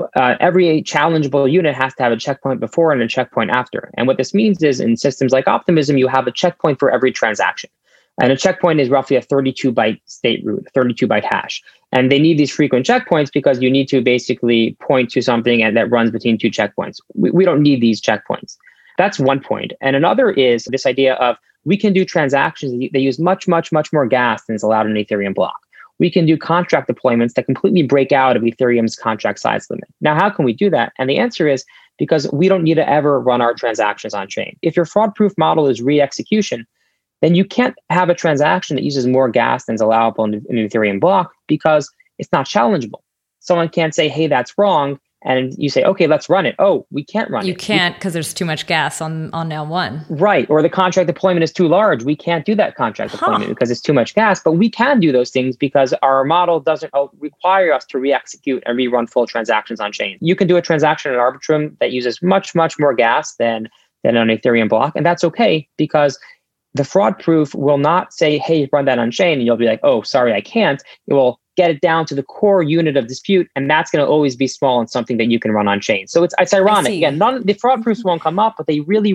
Every challengeable unit has to have a checkpoint before and a checkpoint after. And what this means is in systems like Optimism, you have a checkpoint for every transaction. And a checkpoint is roughly a 32-byte state root, 32-byte hash. And they need these frequent checkpoints because you need to basically point to something and that runs between two checkpoints. We don't need these checkpoints. That's one point. And another is this idea of we can do transactions that use much, much, much more gas than is allowed in an Ethereum block. We can do contract deployments that completely break out of Ethereum's contract size limit. Now, how can we do that? And the answer is because we don't need to ever run our transactions on chain. If your fraud-proof model is re-execution, then you can't have a transaction that uses more gas than is allowable in an Ethereum block because it's not challengeable. Someone can't say, hey, that's wrong. And you say, okay, let's run it. Oh, we can't run it. You can't because there's too much gas on L1. Right. Or the contract deployment is too large. We can't do that contract deployment because it's too much gas. But we can do those things because our model doesn't require us to re-execute and rerun full transactions on chain. You can do a transaction in Arbitrum that uses much, much more gas than on an Ethereum block. And that's okay because the fraud proof will not say, hey, run that on chain. And you'll be like, oh, sorry, I can't. It will get it down to the core unit of dispute, and that's going to always be small and something that you can run on chain. So it's ironic. Again, the fraud proofs won't come up, but they really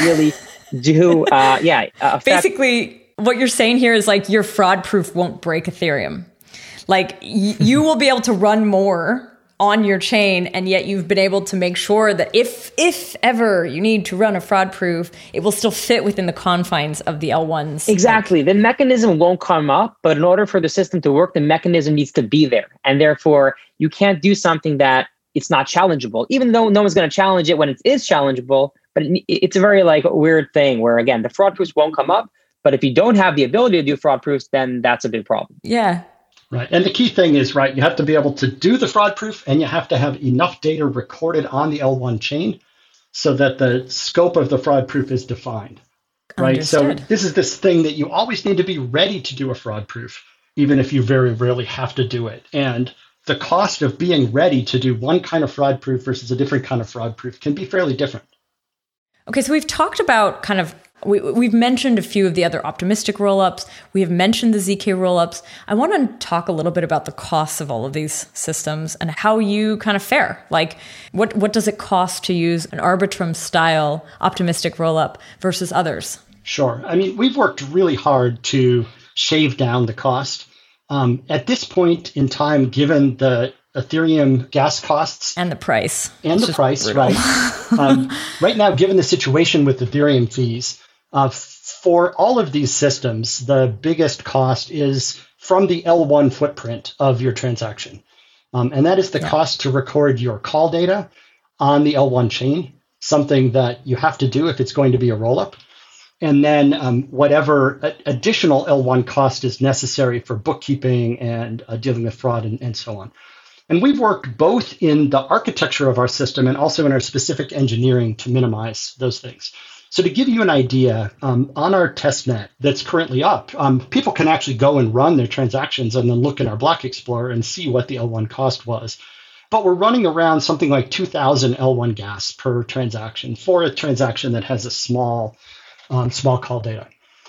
do. Basically, what you're saying here is your fraud proof won't break Ethereum. You will be able to run more on your chain, and yet you've been able to make sure that if ever you need to run a fraud proof, it will still fit within the confines of the L1s. Exactly. The mechanism won't come up, but in order for the system to work, the mechanism needs to be there. And therefore, you can't do something that it's not challengeable, even though no one's going to challenge it when it is challengeable. But it's a very weird thing where, again, the fraud proofs won't come up. But if you don't have the ability to do fraud proofs, then that's a big problem. Yeah. Right. And the key thing is, you have to be able to do the fraud proof and you have to have enough data recorded on the L1 chain so that the scope of the fraud proof is defined. Right. Understood. So this is this thing that you always need to be ready to do a fraud proof, even if you very rarely have to do it. And the cost of being ready to do one kind of fraud proof versus a different kind of fraud proof can be fairly different. Okay, so we've talked about kind of, we've mentioned a few of the other optimistic rollups. We have mentioned the ZK rollups. I want to talk a little bit about the costs of all of these systems and how you kind of fare. Like, what does it cost to use an Arbitrum style optimistic rollup versus others? Sure. I mean, we've worked really hard to shave down the cost. At this point in time, given the Ethereum gas costs and the price, right? Right now, given the situation with Ethereum fees, for all of these systems, the biggest cost is from the L1 footprint of your transaction, and that is the cost to record your call data on the L1 chain, something that you have to do if it's going to be a rollup. And then whatever additional L1 cost is necessary for bookkeeping and dealing with fraud and so on. And we've worked both in the architecture of our system and also in our specific engineering to minimize those things. So to give you an idea, on our testnet that's currently up, people can actually go and run their transactions and then look in our Block Explorer and see what the L1 cost was. But we're running around something like 2,000 L1 gas per transaction for a transaction that has a small call data.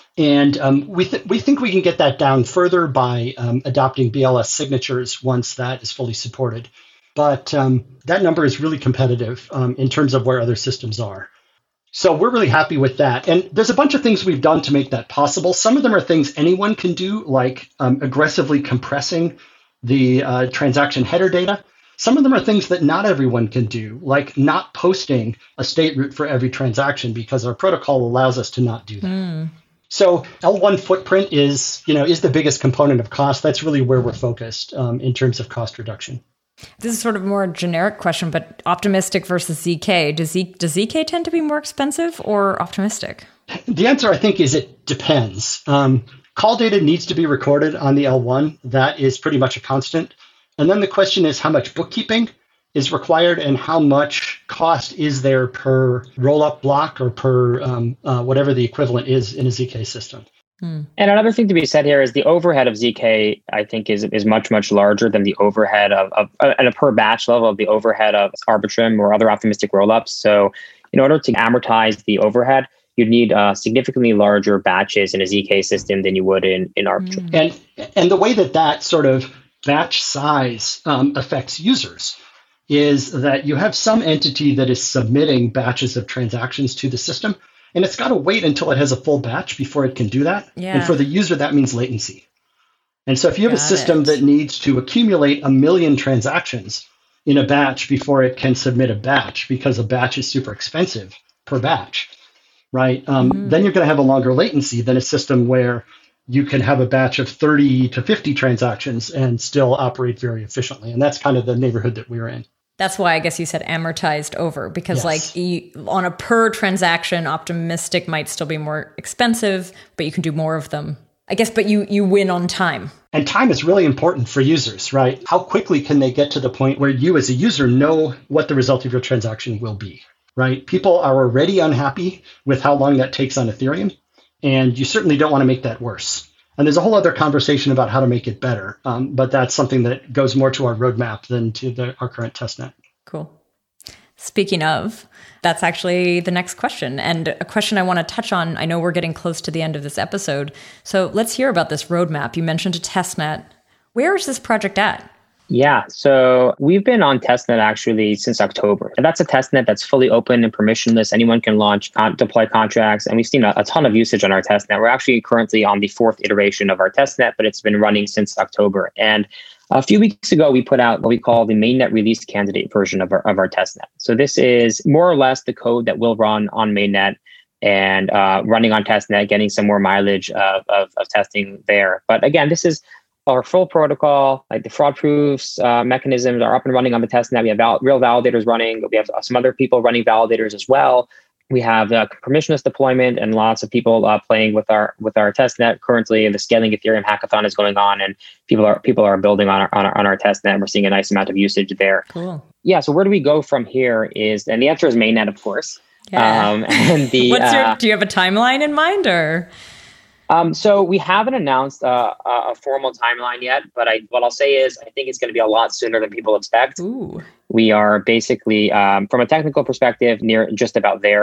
And we think we can get that down further by adopting BLS signatures once that is fully supported. But that number is really competitive in terms of where other systems are. So we're really happy with that. And there's a bunch of things we've done to make that possible. Some of them are things anyone can do, like aggressively compressing the transaction header data. Some of them are things that not everyone can do, like not posting a state root for every transaction because our protocol allows us to not do that. So L1 footprint is the biggest component of cost. That's really where we're focused in terms of cost reduction. This is sort of more a generic question, but optimistic versus ZK. Does ZK tend to be more expensive or optimistic? The answer, I think, is it depends. Call data needs to be recorded on the L1. That is pretty much a constant. And then the question is how much bookkeeping is required and how much cost is there per roll-up block or per whatever the equivalent is in a ZK system. And another thing to be said here is the overhead of ZK, I think, is much, much larger than the overhead of at a per batch level of the overhead of Arbitrum or other optimistic rollups. So in order to amortize the overhead, you'd need significantly larger batches in a ZK system than you would in Arbitrum. And the way that sort of batch size affects users is that you have some entity that is submitting batches of transactions to the system, and it's got to wait until it has a full batch before it can do that. Yeah. And for the user, that means latency. And so if you have a system that needs to accumulate 1 million transactions in a batch before it can submit a batch, because a batch is super expensive per batch, right? Then you're going to have a longer latency than a system where you can have a batch of 30 to 50 transactions and still operate very efficiently. And that's kind of the neighborhood that we're in. That's why I guess you said amortized over, because on a per transaction, optimistic might still be more expensive, but you can do more of them. I guess, but you win on time. And time is really important for users, right? How quickly can they get to the point where you as a user know what the result of your transaction will be, right? People are already unhappy with how long that takes on Ethereum, and you certainly don't want to make that worse. And there's a whole other conversation about how to make it better, but that's something that goes more to our roadmap than to our current testnet. Cool. Speaking of, that's actually the next question, and a question I want to touch on. I know we're getting close to the end of this episode, so let's hear about this roadmap. You mentioned a testnet. Where is this project at? Yeah, so we've been on testnet actually since October. And that's a testnet that's fully open and permissionless. Anyone can launch, deploy contracts, and we've seen a ton of usage on our testnet. We're actually currently on the 4th iteration of our testnet, but it's been running since October. And a few weeks ago, we put out what we call the mainnet release candidate version of our testnet. So this is more or less the code that will run on mainnet and running on testnet, getting some more mileage of testing there. But again, this is our full protocol, like the fraud proofs mechanisms are up and running on the testnet. We have real validators running. We have some other people running validators as well. We have permissionless deployment and lots of people playing with our testnet currently. The Scaling Ethereum hackathon is going on, and people are building on our testnet. And we're seeing a nice amount of usage there. Cool. Yeah. So where do we go from here? And the answer is mainnet, of course. Yeah. And do you have a timeline in mind, or? So we haven't announced a formal timeline yet, but what I'll say is I think it's going to be a lot sooner than people expect. Ooh. We are basically, from a technical perspective, near just about there.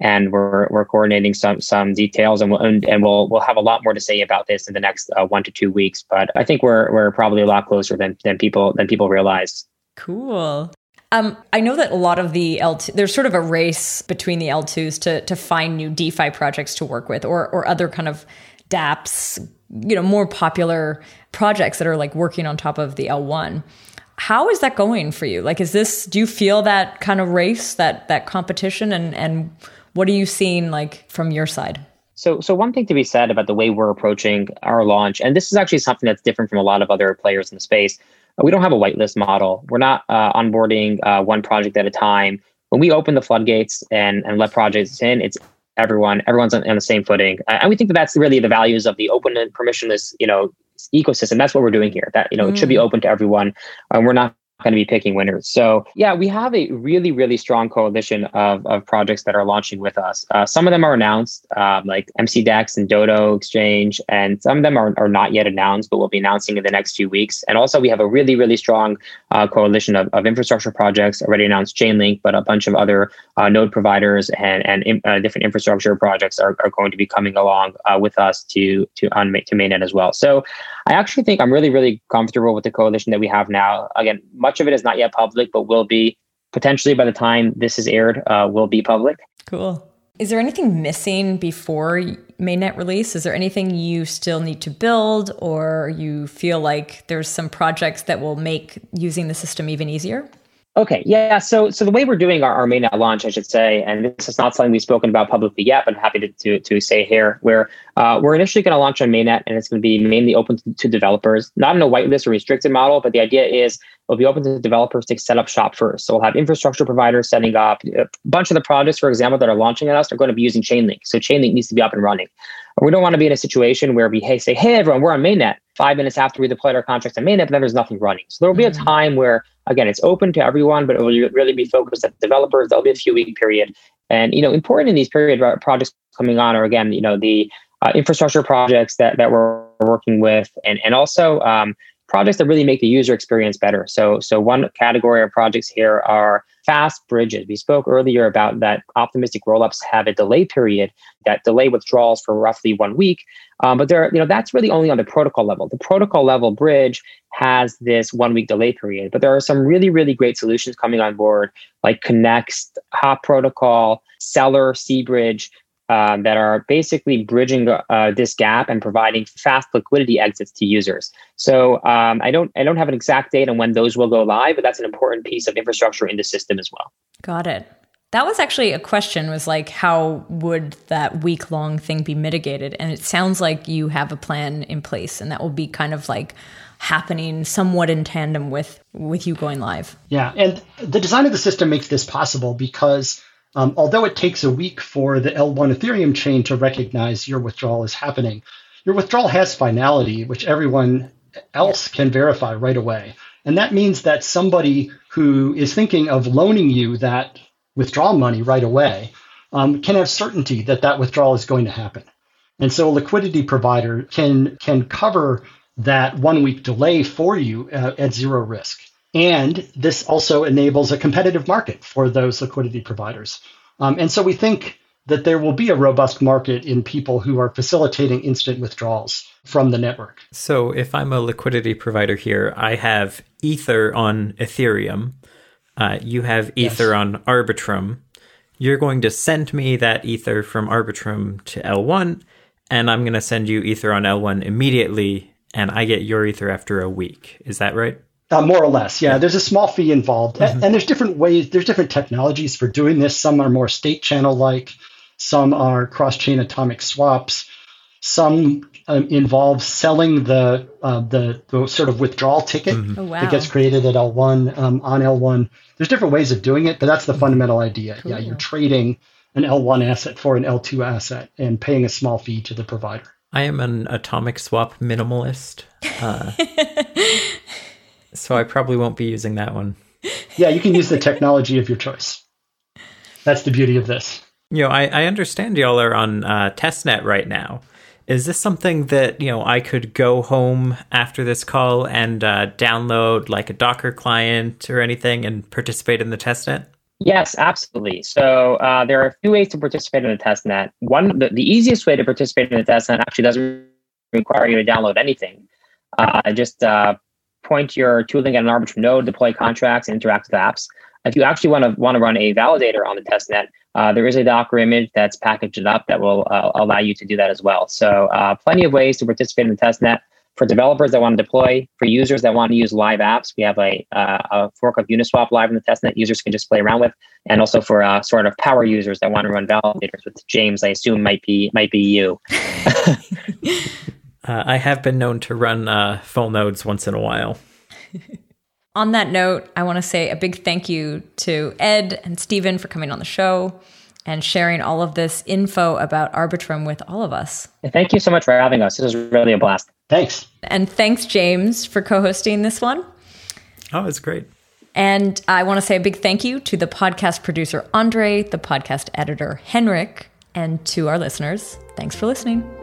and we're coordinating some details, and we'll have a lot more to say about this in the next 1 to 2 weeks. But I think we're probably a lot closer than people realize. Cool. I know that a lot of the L2, there's sort of a race between the L2s to find new DeFi projects to work with, or other kind of dApps, more popular projects that are like working on top of the L1. How is that going for you? Like, do you feel that kind of race, that competition, and what are you seeing like from your side? So one thing to be said about the way we're approaching our launch, and this is actually something that's different from a lot of other players in the space. We don't have a whitelist model. We're not onboarding one project at a time. When we open the floodgates and let projects in, it's everyone's on the same footing. And we think that that's really the values of the open and permissionless, ecosystem. That's what we're doing here. That, it should be open to everyone. We're not going to be picking winners. So yeah, we have a really, really strong coalition of projects that are launching with us. Some of them are announced, like MCDEX and Dodo Exchange, and some of them are not yet announced, but we'll be announcing in the next few weeks. And also we have a really, really strong coalition of infrastructure projects, already announced Chainlink, but a bunch of other node providers and different infrastructure projects are going to be coming along with us to mainnet as well. So I actually think I'm really, really comfortable with the coalition that we have now. Again, much of it is not yet public, but will be potentially by the time this is aired, will be public. Cool. Is there anything missing before mainnet release? Is there anything you still need to build, or you feel like there's some projects that will make using the system even easier? Okay, yeah. So the way we're doing our mainnet launch, I should say, and this is not something we've spoken about publicly yet, but I'm happy to say here, where we're initially going to launch on mainnet, and it's going to be mainly open to developers, not in a whitelist or restricted model, but the idea is it'll be open to developers to set up shop first. So we'll have infrastructure providers setting up. A bunch of the projects, for example, that are launching at us are going to be using Chainlink. So Chainlink needs to be up and running. We don't want to be in a situation where we say, hey, everyone, we're on mainnet 5 minutes after we deployed our contracts on mainnet, but then there's nothing running. So there will be a time where, again, it's open to everyone, but it will really be focused at developers. There'll be a few-week period. And, important in these projects coming on are, again, the infrastructure projects that we're working with, and also projects that really make the user experience better. So one category of projects here are fast bridges. We spoke earlier about that optimistic rollups have a delay period that delay withdrawals for roughly 1 week. But that's really only on the protocol level. The protocol level bridge has this 1 week delay period, but there are some really, really great solutions coming on board, like Connext, Hop Protocol, Seller, Cbridge, that are basically bridging this gap and providing fast liquidity exits to users. So I don't have an exact date on when those will go live, but that's an important piece of infrastructure in the system as well. Got it. That was actually a question, was like, how would that week-long thing be mitigated? And it sounds like you have a plan in place, and that will be kind of like happening somewhat in tandem with you going live. Yeah, and the design of the system makes this possible because although it takes a week for the L1 Ethereum chain to recognize your withdrawal is happening, your withdrawal has finality, which everyone else can verify right away. And that means that somebody who is thinking of loaning you that withdrawal money right away can have certainty that withdrawal is going to happen. And so a liquidity provider can cover that 1 week delay for you at zero risk. And this also enables a competitive market for those liquidity providers. And so we think that there will be a robust market in people who are facilitating instant withdrawals from the network. So if I'm a liquidity provider here, I have Ether on Ethereum. You have Ether on Arbitrum. You're going to send me that Ether from Arbitrum to L1, and I'm going to send you Ether on L1 immediately, and I get your Ether after a week. Is that right? More or less, yeah. There's a small fee involved. Mm-hmm. And there's different ways, there's different technologies for doing this. Some are more state channel-like. Some are cross-chain atomic swaps. Some involve selling the sort of withdrawal ticket that gets created at L1 on L1. There's different ways of doing it, but that's the fundamental idea. Cool. Yeah, you're trading an L1 asset for an L2 asset and paying a small fee to the provider. I am an atomic swap minimalist, so I probably won't be using that one. Yeah, you can use the technology of your choice. That's the beauty of this. I understand y'all are on testnet right now. Is this something that, I could go home after this call and download like a Docker client or anything and participate in the testnet? Yes, absolutely. So there are a few ways to participate in the testnet. One, the easiest way to participate in the testnet actually doesn't require you to download anything. Just point your tooling at an Arbitrum node, deploy contracts, and interact with apps. If you actually want to run a validator on the testnet, there is a Docker image that's packaged up that will allow you to do that as well. So plenty of ways to participate in the testnet. For developers that want to deploy, for users that want to use live apps, we have a fork of Uniswap live in the testnet users can just play around with. And also for sort of power users that want to run validators with James, I assume might be you. I have been known to run full nodes once in a while. On that note, I want to say a big thank you to Ed and Stephen for coming on the show and sharing all of this info about Arbitrum with all of us. Thank you so much for having us. This was really a blast. Thanks. And thanks, James, for co-hosting this one. Oh, it's great. And I want to say a big thank you to the podcast producer, Andre, the podcast editor, Henrik, and to our listeners. Thanks for listening.